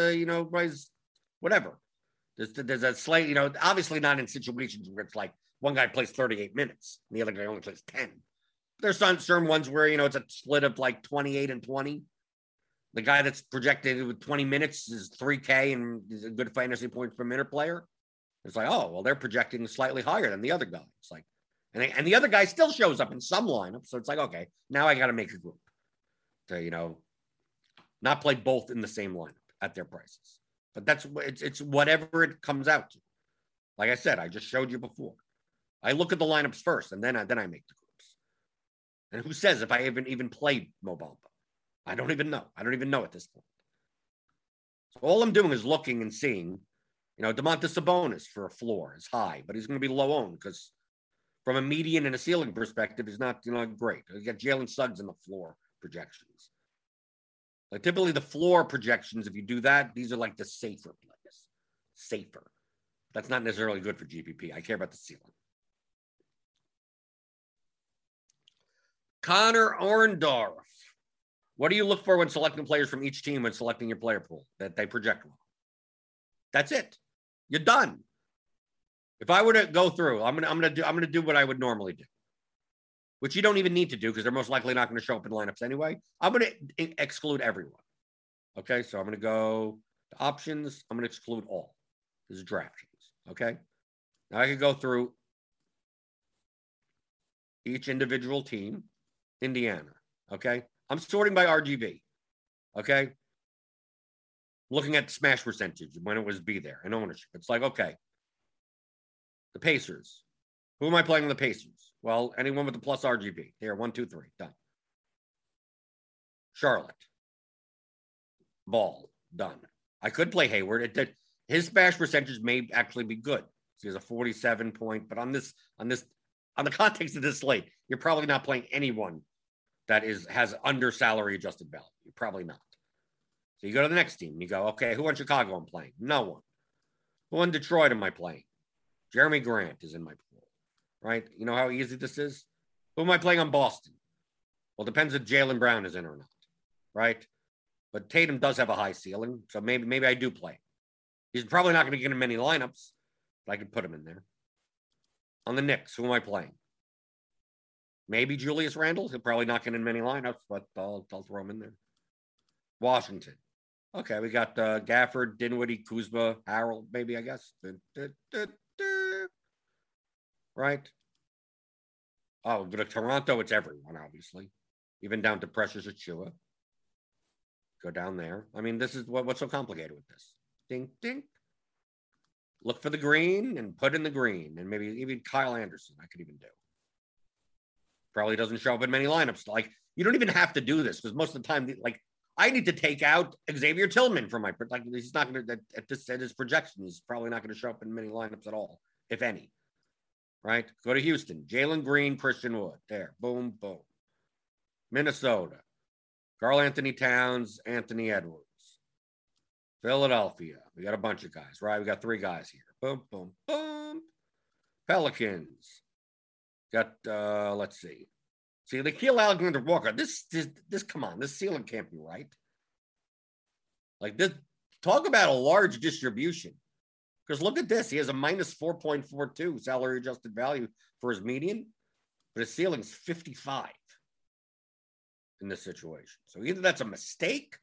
whatever. There's a slate, obviously not in situations where it's one guy plays 38 minutes and the other guy only plays 10. There's certain ones where, it's a split of 28 and 20. The guy that's projected with 20 minutes is 3K and is a good fantasy points per minute player. It's oh, well, they're projecting slightly higher than the other guy. It's and the other guy still shows up in some lineups. So it's okay, now I got to make a group to, not play both in the same lineup at their prices. But it's whatever it comes out to. Like I said, I just showed you before. I look at the lineups first, and then I make the groups. And who says if I even played Mo Bamba? I don't even know. I don't even know at this point. So all I'm doing is looking and seeing. Domantas Sabonis for a floor is high, but he's going to be low owned because from a median and a ceiling perspective, he's not, great. You got Jalen Suggs in the floor projections. Typically the floor projections, if you do that, these are the safer plays. Safer. That's not necessarily good for GPP. I care about the ceiling. Connor Orndorff. What do you look for when selecting players from each team when selecting your player pool that they project well? That's it. You're done. If I were to go through, I'm gonna do what I would normally do, which you don't even need to do because they're most likely not going to show up in lineups anyway. I'm going to exclude everyone. Okay, so I'm going to go to options. I'm going to exclude all. This is DraftKings. Okay, now I could go through each individual team. Indiana. Okay, I'm sorting by RGB. Okay, looking at smash percentage when it was be there and ownership. It's like, okay, the Pacers. Who am I playing on the Pacers? Well, anyone with the plus RGB. Here, 1, 2, 3. Done. Charlotte. Ball. Done. I could play Hayward. His smash percentage may actually be good. So he has a 47 point, but on the context of this slate, you're probably not playing anyone that has under salary adjusted value. You're probably not. So you go to the next team and you go, okay, who on Chicago I'm playing? No one. Who on Detroit am I playing? Jeremy Grant is in my pool, right? You know how easy this is? Who am I playing on Boston? Well, it depends if Jaylen Brown is in or not, right? But Tatum does have a high ceiling, so maybe I do play. He's probably not going to get in many lineups, but I could put him in there. On the Knicks, who am I playing? Maybe Julius Randle. He'll probably not get in many lineups, but I'll throw him in there. Washington. Okay, we got Gafford, Dinwiddie, Kuzma, Harold, maybe, I guess. Right? Oh, go to Toronto, it's everyone, obviously. Even down to Precious Achiuwa. Go down there. I mean, this is what's so complicated with this. Ding, ding. Look for the green and put in the green. And maybe even Kyle Anderson, I could even do. Probably doesn't show up in many lineups. Like, you don't even have to do this because most of the time, like, I need to take out Xavier Tillman from my, like, he's not going to, at his projection, he's probably not going to show up in many lineups at all, if any. Right? Go to Houston. Jalen Green, Christian Wood. There. Boom, boom. Minnesota. Karl-Anthony Towns, Anthony Edwards. Philadelphia. We got a bunch of guys, right? We got 3 guys here. Boom, boom, boom. Pelicans. Got, let's see. See, Nickeil Alexander-Walker. This, come on. This ceiling can't be right. Like, this, talk about a large distribution. Because look at this. He has a minus 4.42 salary adjusted value for his median, but his ceiling's 55 in this situation. So either that's a mistake,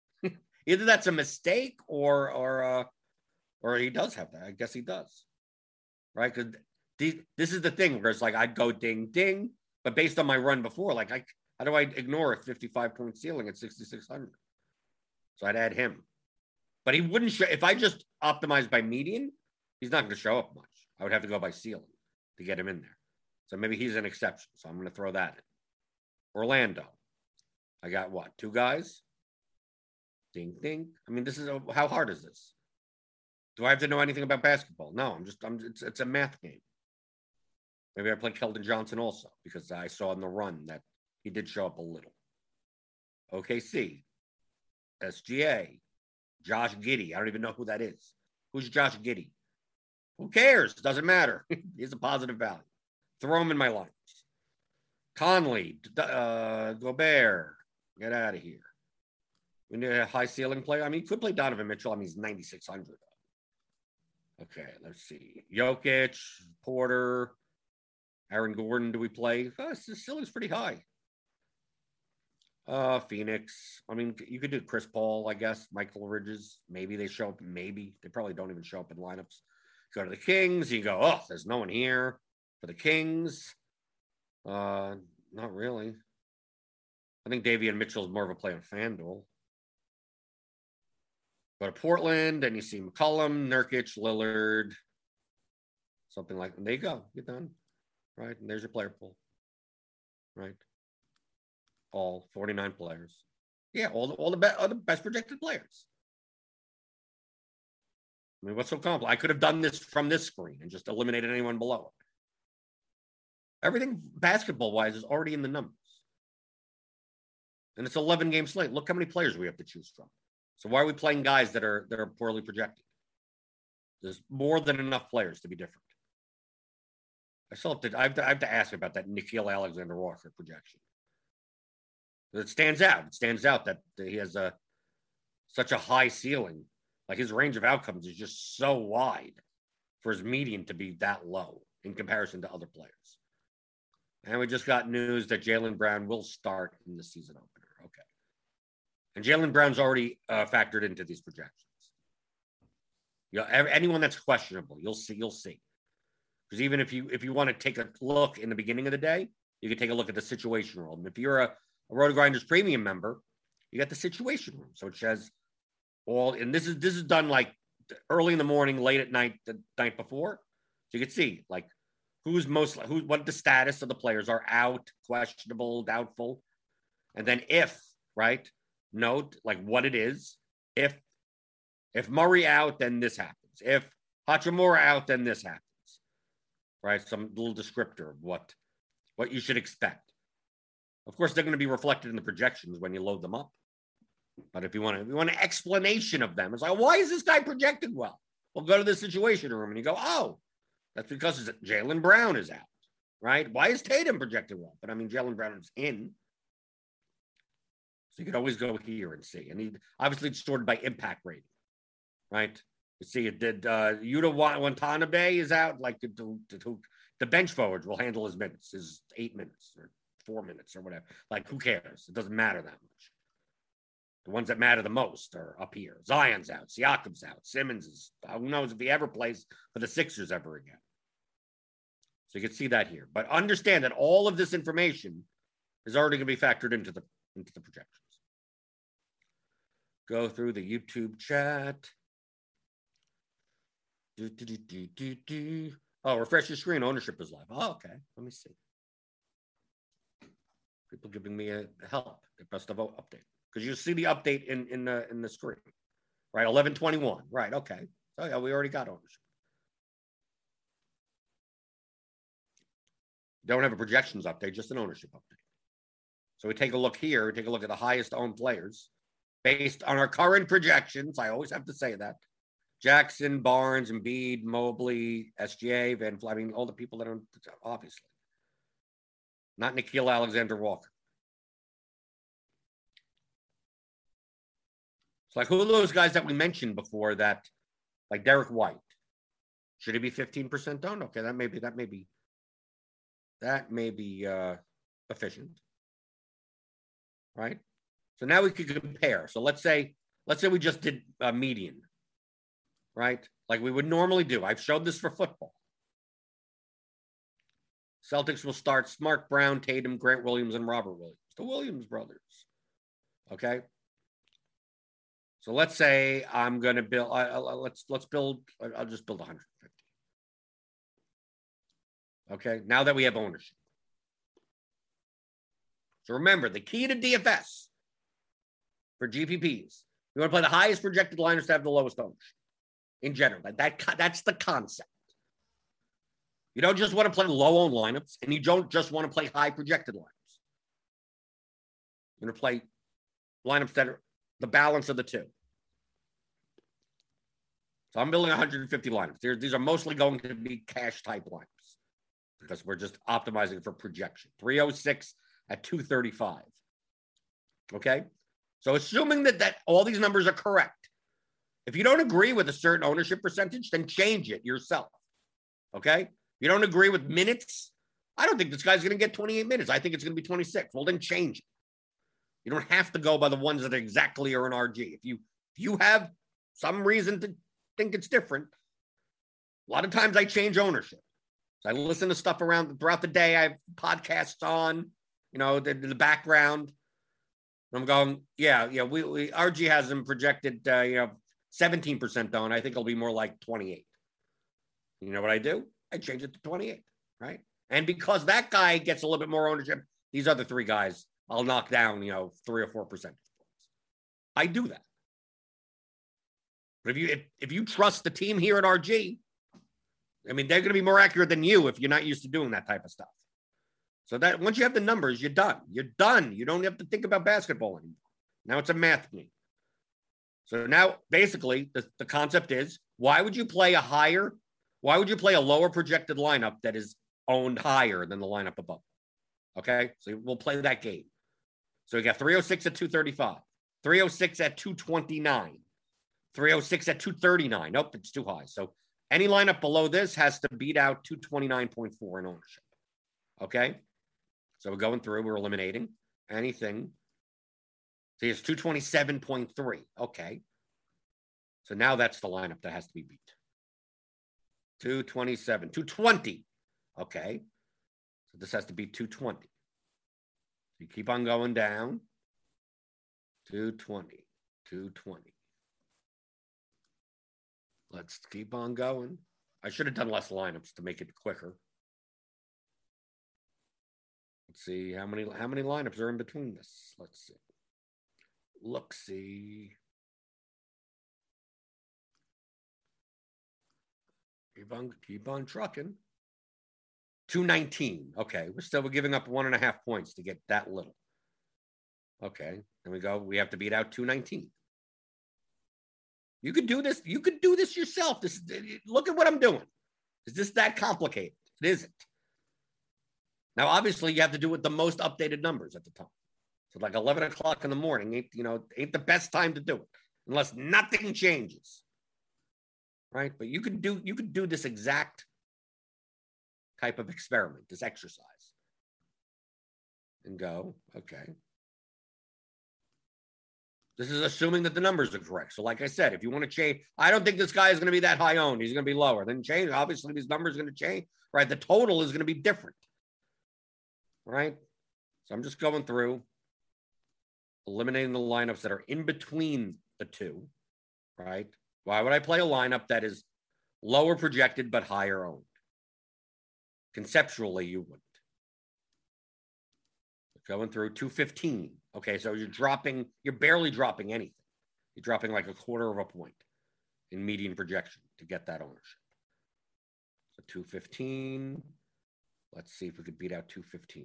or he does have that. I guess he does. Right? Because this is the thing where it's like I'd go ding, ding, but based on my run before, like how do I ignore a 55-point ceiling at 6,600? So I'd add him. But he wouldn't show, if I just optimized by median, he's not going to show up much. I would have to go by ceiling to get him in there. So maybe he's an exception. So I'm going to throw that in. Orlando. I got what? 2 guys? Ding, ding. I mean, how hard is this? Do I have to know anything about basketball? No, it's a math game. Maybe I play Keldon Johnson also because I saw in the run that he did show up a little. OKC. SGA. Josh Giddey. I don't even know who that is. Who's Josh Giddey? Who cares? Doesn't matter. He's a positive value. Throw him in my lineups. Conley, Gobert. Get out of here. We need a high ceiling player. I mean, he could play Donovan Mitchell. I mean, he's 9,600. Okay, let's see. Jokic, Porter, Aaron Gordon. Do we play? The ceiling's pretty high. Phoenix. I mean, you could do Chris Paul, I guess. Michael Bridges. Maybe they show up. Maybe. They probably don't even show up in lineups. Go to the Kings. You go, oh, there's no one here for the Kings. Not really. I think Davion Mitchell is more of a play on FanDuel. Go to Portland, and you see McCollum, Nurkic, Lillard, something like that. There you go. You're done. Right? And there's your player pool. Right? All 49 players. Yeah, all the best projected players. I mean, what's so complicated? I could have done this from this screen and just eliminated anyone below it. Everything basketball-wise is already in the numbers. And it's 11-game slate. Look how many players we have to choose from. So why are we playing guys that are poorly projected? There's more than enough players to be different. I have to ask about that Nickeil Alexander-Walker projection. It stands out. It stands out that he has such a high ceiling. Like his range of outcomes is just so wide for his median to be that low in comparison to other players. And we just got news that Jaylen Brown will start in the season opener. Okay. And Jaylen Brown's already factored into these projections. You know, anyone that's questionable, you'll see. Because even if you want to take a look in the beginning of the day, you can take a look at the situation room. And if you're a Roto Grinders premium member, you got the situation room. So it says all, and this is done like early in the morning, late at night, the night before. So you can see like what the status of the players are: out, questionable, doubtful. And then right, note like what it is. If Murray out, then this happens. If Hachimura out, then this happens. Right? Some little descriptor of what you should expect. Of course, they're going to be reflected in the projections when you load them up. But if you want an explanation of them, it's like, why is this guy projected well? Well, go to the situation room and you go, oh, that's because Jaylen Brown is out, right? Why is Tatum projected well? But I mean, Jaylen Brown is in. So you could always go here and see. And obviously it's sorted by impact rating, right? You see, it did Yuta Watanabe is out, like the bench forwards will handle his minutes, his 8 minutes or 4 minutes or whatever. Like, who cares? It doesn't matter that much. The ones that matter the most are up here. Zion's out. Siakam's out. Simmons is, who knows if he ever plays for the Sixers ever again. So you can see that here. But understand that all of this information is already going to be factored into the projections. Go through the YouTube chat. Oh, refresh your screen. Ownership is live. Oh, okay. Let me see. People giving me a help. The best of update. Because you see the update in the screen, right? 11/21, right? Okay, so yeah, we already got ownership. Don't have a projections update, just an ownership update. So we take a look here. We take a look at the highest owned players based on our current projections. I always have to say that: Jackson, Barnes, Embiid, Mobley, SGA, Van Vliet. I mean, all the people that are obviously not Nickeil Alexander-Walker. It's like, who are those guys that we mentioned before that, like Derek White? Should he be 15% owned? Okay, that may be efficient, right? So now we could compare. So let's say we just did a median, right? Like we would normally do. I've showed this for football. Celtics will start Smart, Brown, Tatum, Grant Williams, and Robert Williams, the Williams brothers. Okay. So let's say I'm going to build, let's build, I'll just build 150. Okay, now that we have ownership. So remember, the key to DFS for GPPs, you want to play the highest projected liners to have the lowest ownership in general. That's the concept. You don't just want to play low-owned lineups, and you don't just want to play high projected lineups. You're going to play lineups that are the balance of the two. So I'm building 150 lineups. These are mostly going to be cash type lineups because we're just optimizing for projection. 306 at 235. Okay. So assuming that all these numbers are correct, if you don't agree with a certain ownership percentage, then change it yourself. Okay. You don't agree with minutes. I don't think this guy's going to get 28 minutes. I think it's going to be 26. Well, then change it. You don't have to go by the ones that exactly are in RG. If you have some reason to think it's different, a lot of times I change ownership. So I listen to stuff throughout the day. I have podcasts on, the background. I'm going, yeah. We RG has them projected, 17% owned. I think it'll be more like 28. You know what I do? I change it to 28, right? And because that guy gets a little bit more ownership, these other three guys, I'll knock down, 3 or 4 percentage points. I do that. But if you trust the team here at RG, I mean, they're going to be more accurate than you if you're not used to doing that type of stuff. So that once you have the numbers, you're done. You're done. You don't have to think about basketball anymore. Now it's a math game. So now basically the concept is, why would you play a lower projected lineup that is owned higher than the lineup above? Okay, so we'll play that game. So we got 306 at 235, 306 at 229, 306 at 239. Nope, it's too high. So any lineup below this has to beat out 229.4 in ownership. Okay? So we're going through, we're eliminating anything. See, it's 227.3. Okay. So now that's the lineup that has to be beat. 227, 220. Okay. So this has to be 220. So you keep on going down. 220, 220. Let's keep on going. I should have done less lineups to make it quicker. Let's see how many lineups are in between this. Let's see. Look-see. Keep on trucking. 219. Okay, we're giving up 1.5 points to get that little. Okay, then we go. We have to beat out 219. You could do this. You could do this yourself. Look at what I'm doing. Is this that complicated? It isn't. Now, obviously, you have to do it with the most updated numbers at the time. So, like 11 o'clock in the morning, ain't the best time to do it unless nothing changes, right? But you could do this exact type of experiment, this exercise, and go, okay. This is assuming that the numbers are correct. So, like I said, if you want to change, I don't think this guy is going to be that high owned. He's going to be lower. Then change. Obviously, these numbers are going to change, right? The total is going to be different, right? So I'm just going through, eliminating the lineups that are in between the two, right? Why would I play a lineup that is lower projected but higher owned? Conceptually, you wouldn't. Going through 215. Okay, so you're barely dropping anything. You're dropping like 1/4 of a point in median projection to get that ownership. So 215. Let's see if we could beat out 215.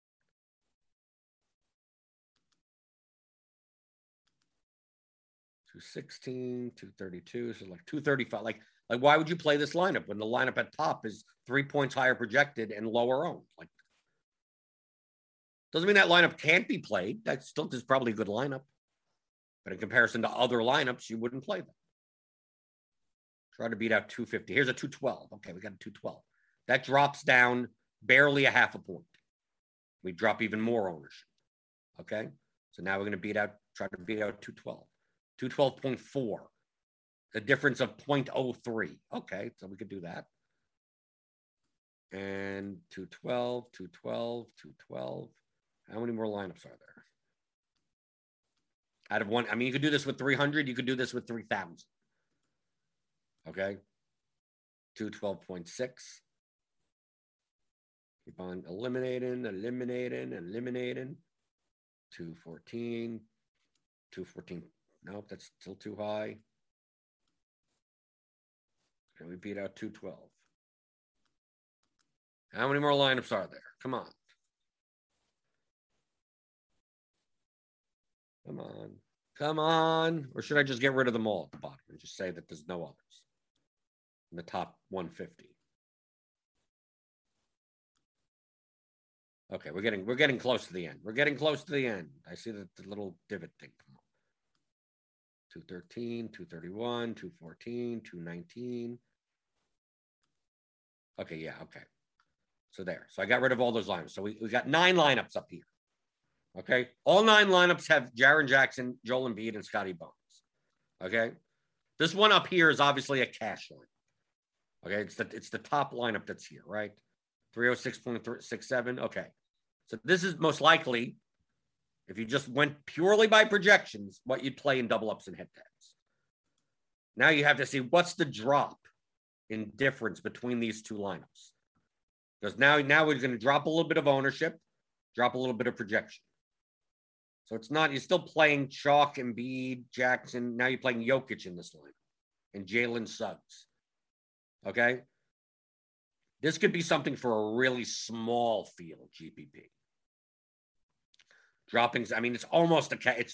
216, 232, so like 235. Like why would you play this lineup when the lineup at top is 3 points higher projected and lower owned? Like, doesn't mean that lineup can't be played. That still is probably a good lineup. But in comparison to other lineups, you wouldn't play them. Try to beat out 250. Here's a 212. Okay, we got a 212. That drops down barely 0.5 point. We drop even more ownership. Okay, so now we're going to try to beat out 212. 212.4. A difference of 0.03. Okay, so we could do that. And 212, 212, 212. How many more lineups are there? Out of one, I mean, you could do this with 300. You could do this with 3,000. Okay. 212.6. Keep on eliminating. 214. 214. Nope, that's still too high. Can we beat out 212? How many more lineups are there? Come on. Come on. Come on. Or should I just get rid of them all at the bottom and just say that there's no others in the top 150? Okay, we're getting close to the end. We're getting close to the end. I see the little divot thing come up. 213, 231, 214, 219. Okay, yeah, okay. So there. So I got rid of all those lineups. So we got 9 lineups up here. Okay. All 9 lineups have Jaren Jackson, Joel Embiid, and Scotty Barnes. Okay. This one up here is obviously a cash line. Okay. It's the top lineup that's here, right? 306.67. Okay. So this is most likely, if you just went purely by projections, what you'd play in double ups and head-to-heads. Now you have to see what's the drop in difference between these two lineups. Because now we're going to drop a little bit of ownership, drop a little bit of projection. So it's not, you're still playing Chalk, Embiid, Jackson. Now you're playing Jokic in this lineup and Jalen Suggs. Okay? This could be something for a really small field GPP. Droppings, I mean, it's almost a cash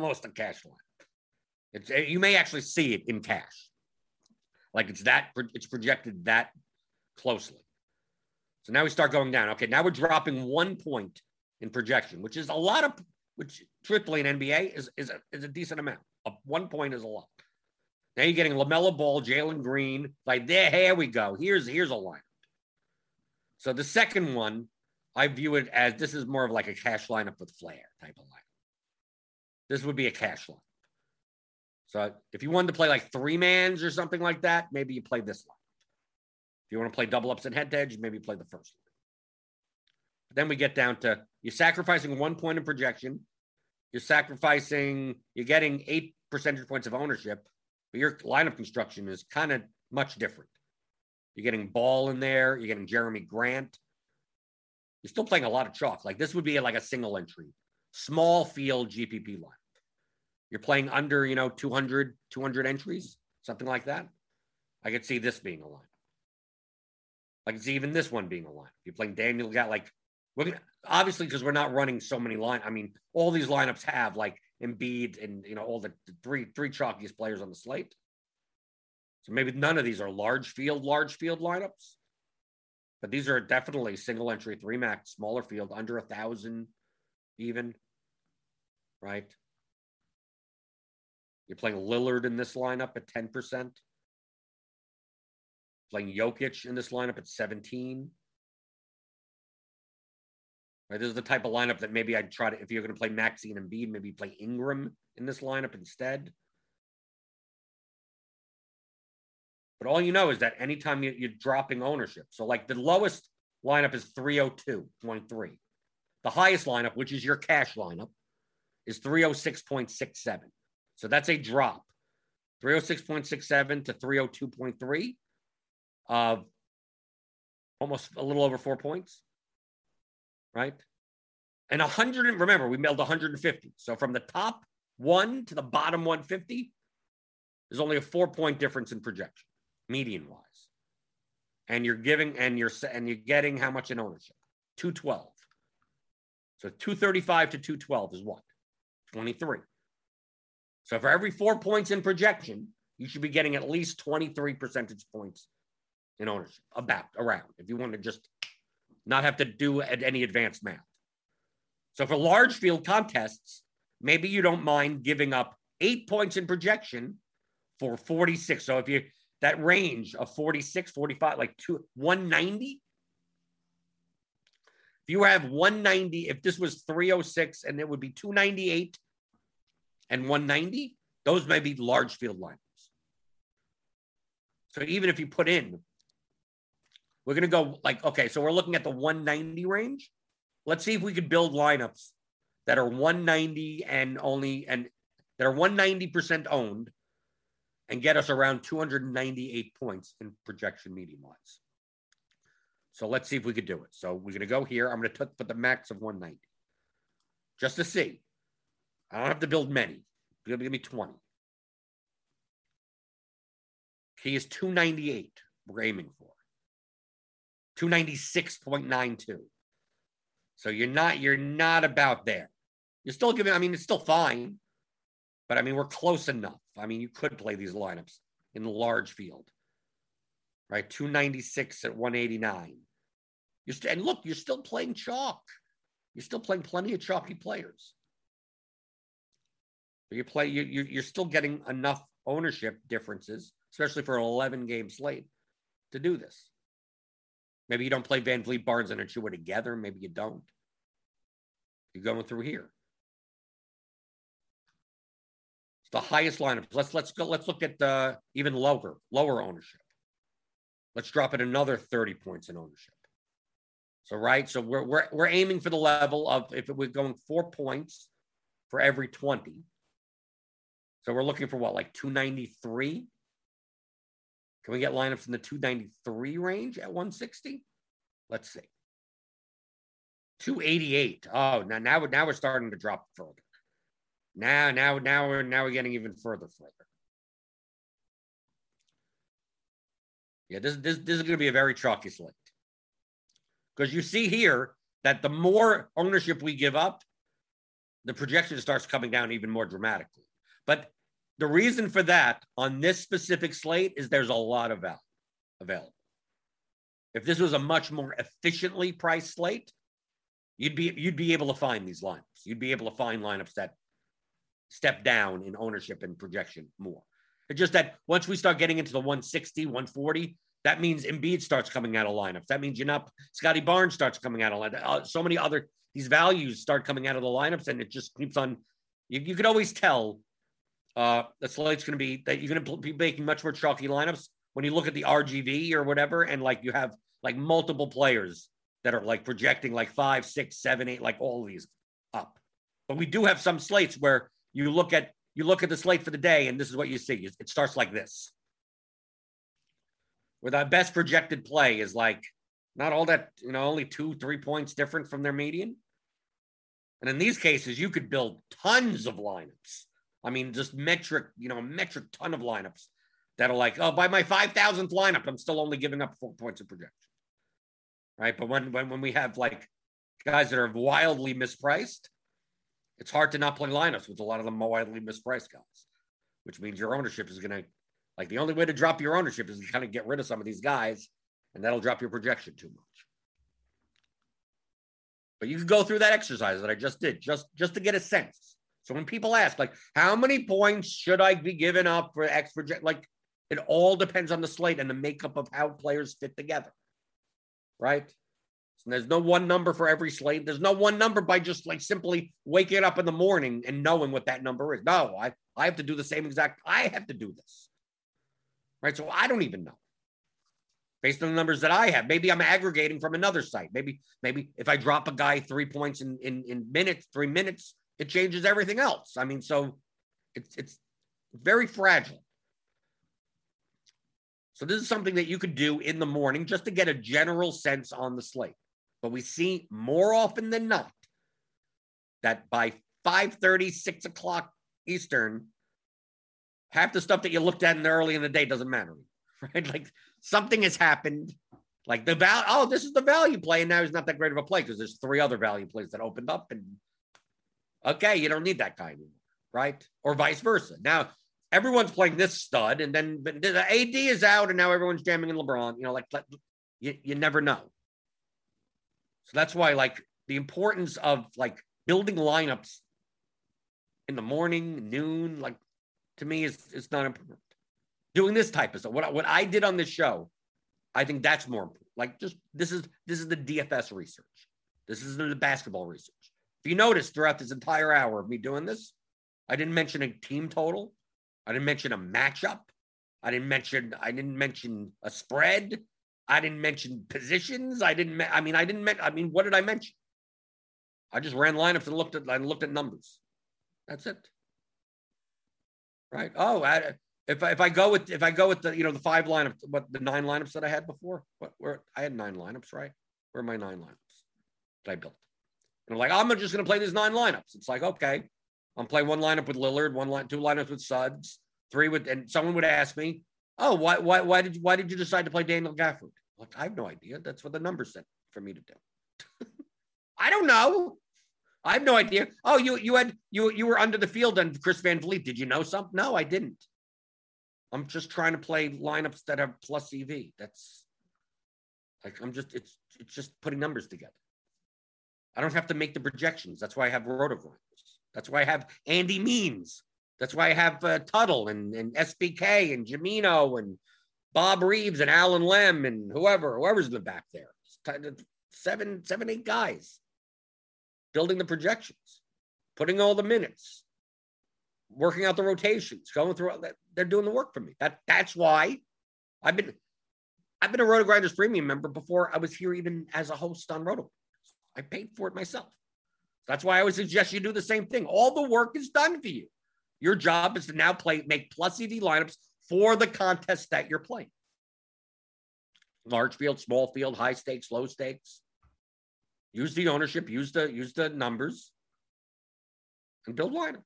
line. You may actually see it in cash. Like it's projected that closely. So now we start going down. Okay, now we're dropping 1 point in projection, which is a lot of which truthfully in NBA is a decent amount. 1 point is a lot. Now you're getting LaMelo Ball, Jalen Green. Like, here we go. Here's a lineup. So the second one, I view it as this is more of like a cash lineup with flair type of lineup. This would be a cash lineup. So if you wanted to play like 3-mans or something like that, maybe you play this lineup. If you want to play double ups and head-to-head, maybe you play the first one. But then we get down to you're sacrificing 1 point in projection. You're getting 8 percentage points of ownership, but your lineup construction is kind of much different. You're getting Ball in there. You're getting Jeremy Grant. You're still playing a lot of chalk. Like this would be like a single entry, small field GPP lineup. You're playing under, 200 entries, something like that. I could see this being a lineup. I could see even this one being a lineup. You're playing Daniel, obviously because we're not running so many lines. I mean, all these lineups have like Embiid and all the three chalkiest players on the slate. So maybe none of these are large field lineups, but these are definitely single entry, 3-max, smaller field, under 1,000 even, right? You're playing Lillard in this lineup at 10%. Playing Jokic in this lineup at 17. Right, this is the type of lineup that maybe I'd try to, if you're going to play Maxey and Embiid, maybe play Ingram in this lineup instead. But all you know is that anytime you're dropping ownership. So like the lowest lineup is 302.3. The highest lineup, which is your cash lineup, is 306.67. So that's a drop. 306.67 to 302.3 of almost a little over 4 points, right? And remember, we mailed 150. So from the top 1 to the bottom 150, there's only a 4-point difference in projection, median wise. And you're getting how much in ownership? 212. So 235 to 212 is what? 23. So for every 4 points in projection, you should be getting at least 23 percentage points in ownership, around, if you want to just not have to do any advanced math. So for large field contests, maybe you don't mind giving up 8 points in projection for 46. So if that range of 46, 45, like 190, if you have 190, if this was 306 and it would be 298 and 190, those may be large field lineups. So even if you put in, we're going to go okay, so we're looking at the 190 range. Let's see if we could build lineups that are 190 and that are 190% owned and get us around 298 points in projection median wise. So let's see if we could do it. So we're going to go here. I'm going to put the max of 190 just to see. I don't have to build many. It's going to give me 20. Key is 298 we're aiming for. 296.92. So you're not about there. You're still giving, it's still fine, but we're close enough. You could play these lineups in the large field, right? 296 at 189. You're still playing chalk. You're still playing plenty of chalky players. You're still getting enough ownership differences, especially for an 11-game slate, to do this. Maybe you don't play Van Vliet, Barnes, and Achua together. Maybe you don't. You're going through here. It's the highest lineup. Let's look at even lower ownership. Let's drop it another 30 points in ownership. So we're aiming for the level of, if we're going 4 points for every 20. So we're looking for what, like 293? Can we get lineups in the 293 range at 160? Let's see. 288. Oh, now we're starting to drop further. Now we're getting even further. Yeah, this is going to be a very chalky slate. Because you see here that the more ownership we give up, the projection starts coming down even more dramatically. But the reason for that on this specific slate is there's a lot of value available. If this was a much more efficiently priced slate, you'd be able to find these lineups. You'd be able to find lineups that step down in ownership and projection more. It's just that once we start getting into the 160, 140, that means Embiid starts coming out of lineups. That means Scotty Barnes starts coming out of lineups. So many other, these values start coming out of the lineups, and it just keeps on. You can always tell the slate's going to be that you're going to be making much more chalky lineups when you look at the RGV or whatever, and like you have like multiple players that are like projecting like 5, 6, 7, 8, like all of these up. But we do have some slates where you look at the slate for the day, and this is what you see. It starts like this, where the best projected play is like not all that, only 2-3 points different from their median. And in these cases, you could build tons of lineups. I mean, just metric ton of lineups that are like, oh, by my 5,000th lineup, I'm still only giving up 4 points of projection. Right. But when we have like guys that are wildly mispriced, it's hard to not play lineups with a lot of them wildly mispriced guys, which means your ownership is going to, like, the only way to drop your ownership is to kind of get rid of some of these guys, and that'll drop your projection too much. But you can go through that exercise that I just did, just to get a sense. So when people ask, like, how many points should I be giving up for X project? Like, it all depends on the slate and the makeup of how players fit together, right? So there's no one number for every slate. There's no one number by just like simply waking up in the morning and knowing what that number is. No, I have to do the same exact. I have to do this, right? So I don't even know. Based on the numbers that I have, maybe I'm aggregating from another site. Maybe if I drop a guy 3 points in minutes, 3 minutes, it changes everything else. I mean, so it's very fragile. So this is something that you could do in the morning just to get a general sense on the slate. But we see more often than not that by 5:30, 6 o'clock Eastern, half the stuff that you looked at early in the day doesn't matter, right? Like something has happened. Like this is the value play, and now he's not that great of a play because there's 3 other value plays that opened up, and okay, you don't need that guy anymore, right? Or vice versa. Now everyone's playing this stud, and then the AD is out, and now everyone's jamming in LeBron. You never know. So that's why, like, the importance of like building lineups in the morning, noon, like, to me is not important. Doing this type of stuff, what I did on this show, I think that's more important. Like, just this is the DFS research. This is the basketball research. If you notice throughout this entire hour of me doing this, I didn't mention a team total. I didn't mention a matchup. I didn't mention a spread. I didn't mention positions. What did I mention? I just ran lineups and looked at numbers. That's it. Right? Oh, if I go with the 5 lineups, the 9 lineups that I had before, where I had 9 lineups, right? Where are my 9 lineups that I built? And I'm like, I'm just going to play these 9 lineups. It's like, okay, I'm playing 1 lineup with Lillard, 2 lineups with Suggs, 3 with, and someone would ask me, oh, why did you decide to play Daniel Gafford? Like, I have no idea. That's what the numbers said for me to do. I don't know. I have no idea. Oh, you were under the field on Chris Van Vliet. Did you know something? No, I didn't. I'm just trying to play lineups that have plus EV. That's like, it's just putting numbers together. I don't have to make the projections. That's why I have RotoGrinders. That's why I have Andy Means. That's why I have Tuttle and SBK and Jamino and Bob Reeves and Alan Lem and whoever's in the back there. 7, 8 guys building the projections, putting all the minutes, working out the rotations, going through all that. They're doing the work for me. That's why I've been a RotoGrinders premium member before I was here even as a host on RotoGrinders. I paid for it myself. That's why I would suggest you do the same thing. All the work is done for you. Your job is to now make plus EV lineups for the contest that you're playing. Large field, small field, high stakes, low stakes. Use the ownership, use the numbers, and build lineups.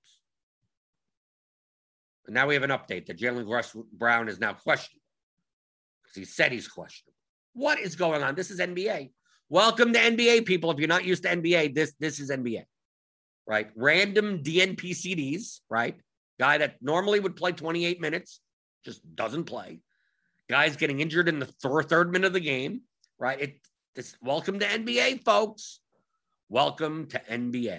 And now we have an update that Jaylen Brown is now questionable because he said he's questionable. What is going on? This is NBA. Welcome to NBA, people. If you're not used to NBA, this is NBA, right? Random DNP CDs, right? Guy that normally would play 28 minutes, just doesn't play. Guy's getting injured in the third minute of the game, right? Welcome to NBA, folks. Welcome to NBA.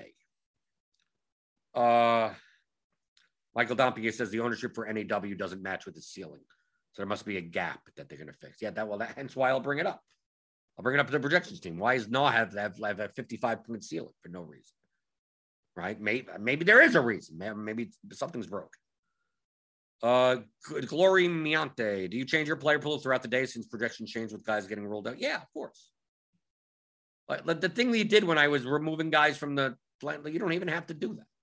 Michael Dompier says the ownership for NAW doesn't match with the ceiling. So there must be a gap that they're going to fix. Yeah, hence why I'll bring it up. I'll bring it up to the projections team. Why does NAW have a 55-point ceiling for no reason? Right? Maybe there is a reason. Maybe something's broken. Glory Miante, do you change your player pool throughout the day since projections change with guys getting ruled out? Yeah, of course. Like the thing that you did when I was removing guys from the plan, you don't even have to do that.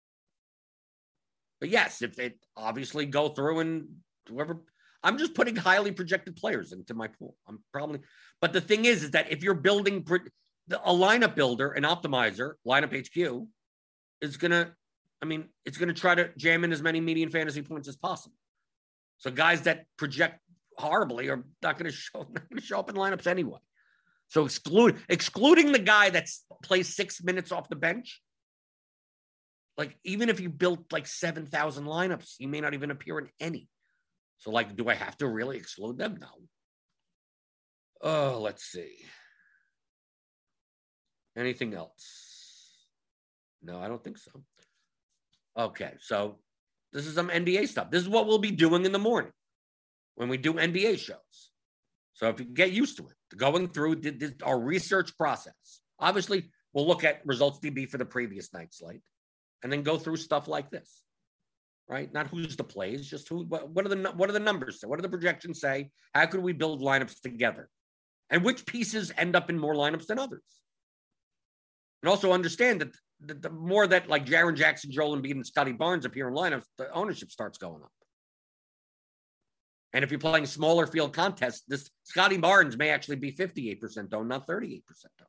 But yes, if it obviously go through and whoever, I'm just putting highly projected players into my pool. But the thing is that if you're building a lineup builder, an optimizer, lineup HQ is going to, it's going to try to jam in as many median fantasy points as possible. So guys that project horribly are not going to show up in lineups anyway. So excluding the guy that plays 6 minutes off the bench, like even if you built like 7,000 lineups, you may not even appear in any. So like, do I have to really exclude them? No. Oh, let's see. Anything else? No, I don't think so. Okay, so this is some NBA stuff. This is what we'll be doing in the morning when we do NBA shows. So if you get used to it, going through our research process. Obviously, we'll look at results DB for the previous night's slate and then go through stuff like this, right? Not who's the plays, just what are the numbers say? What do the projections say? How could we build lineups together? And which pieces end up in more lineups than others? And also understand that the more that like Jaren Jackson, Joel Embiid, and Scotty Barnes appear in lineups, the ownership starts going up. And if you're playing smaller field contests, this Scotty Barnes may actually be 58% owned, not 38% owned.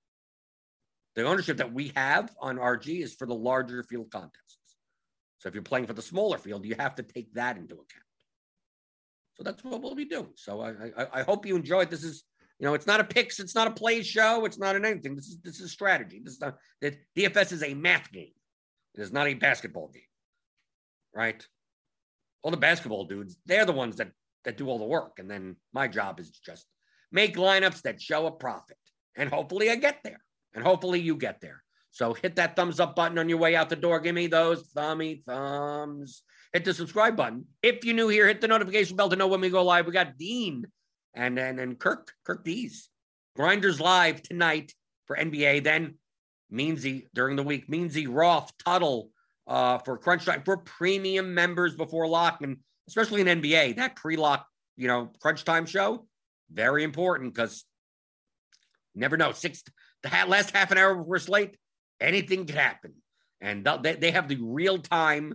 The ownership that we have on RG is for the larger field contests. So if you're playing for the smaller field, you have to take that into account. So that's what we'll be doing. So I hope you enjoy it. This is, it's not a picks, it's not a play show, it's not an anything. This is strategy. This is not, the DFS is a math game. It is not a basketball game, right? All the basketball dudes, they're the ones that do all the work. And then my job is just make lineups that show a profit. And hopefully I get there. And hopefully you get there. So hit that thumbs up button on your way out the door. Give me those thumbs. Hit the subscribe button. If you're new here, hit the notification bell to know when we go live. We got Dean and Kirk Dees. Grinders live tonight for NBA. Then Meansy during the week. Meansy, Roth, Tuttle for Crunch Time for premium members before lock. And especially in NBA, that pre-lock, Crunch Time show, very important because you never know. The last half an hour before slate, anything could happen. And they have the real-time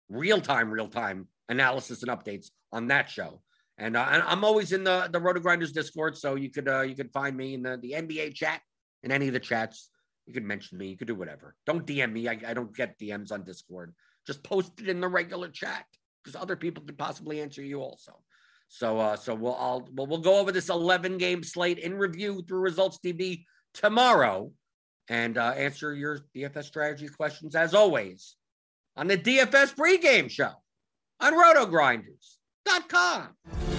analysis and updates on that show. And I'm always in the Roto Grinders Discord, so you could find me in the NBA chat, in any of the chats. You could mention me. You could do whatever. Don't DM me. I don't get DMs on Discord. Just post it in the regular chat because other people could possibly answer you also. So we'll go over this 11-game slate in review through Results DB tomorrow and answer your DFS strategy questions as always on the DFS pregame show on RotoGrinders.com.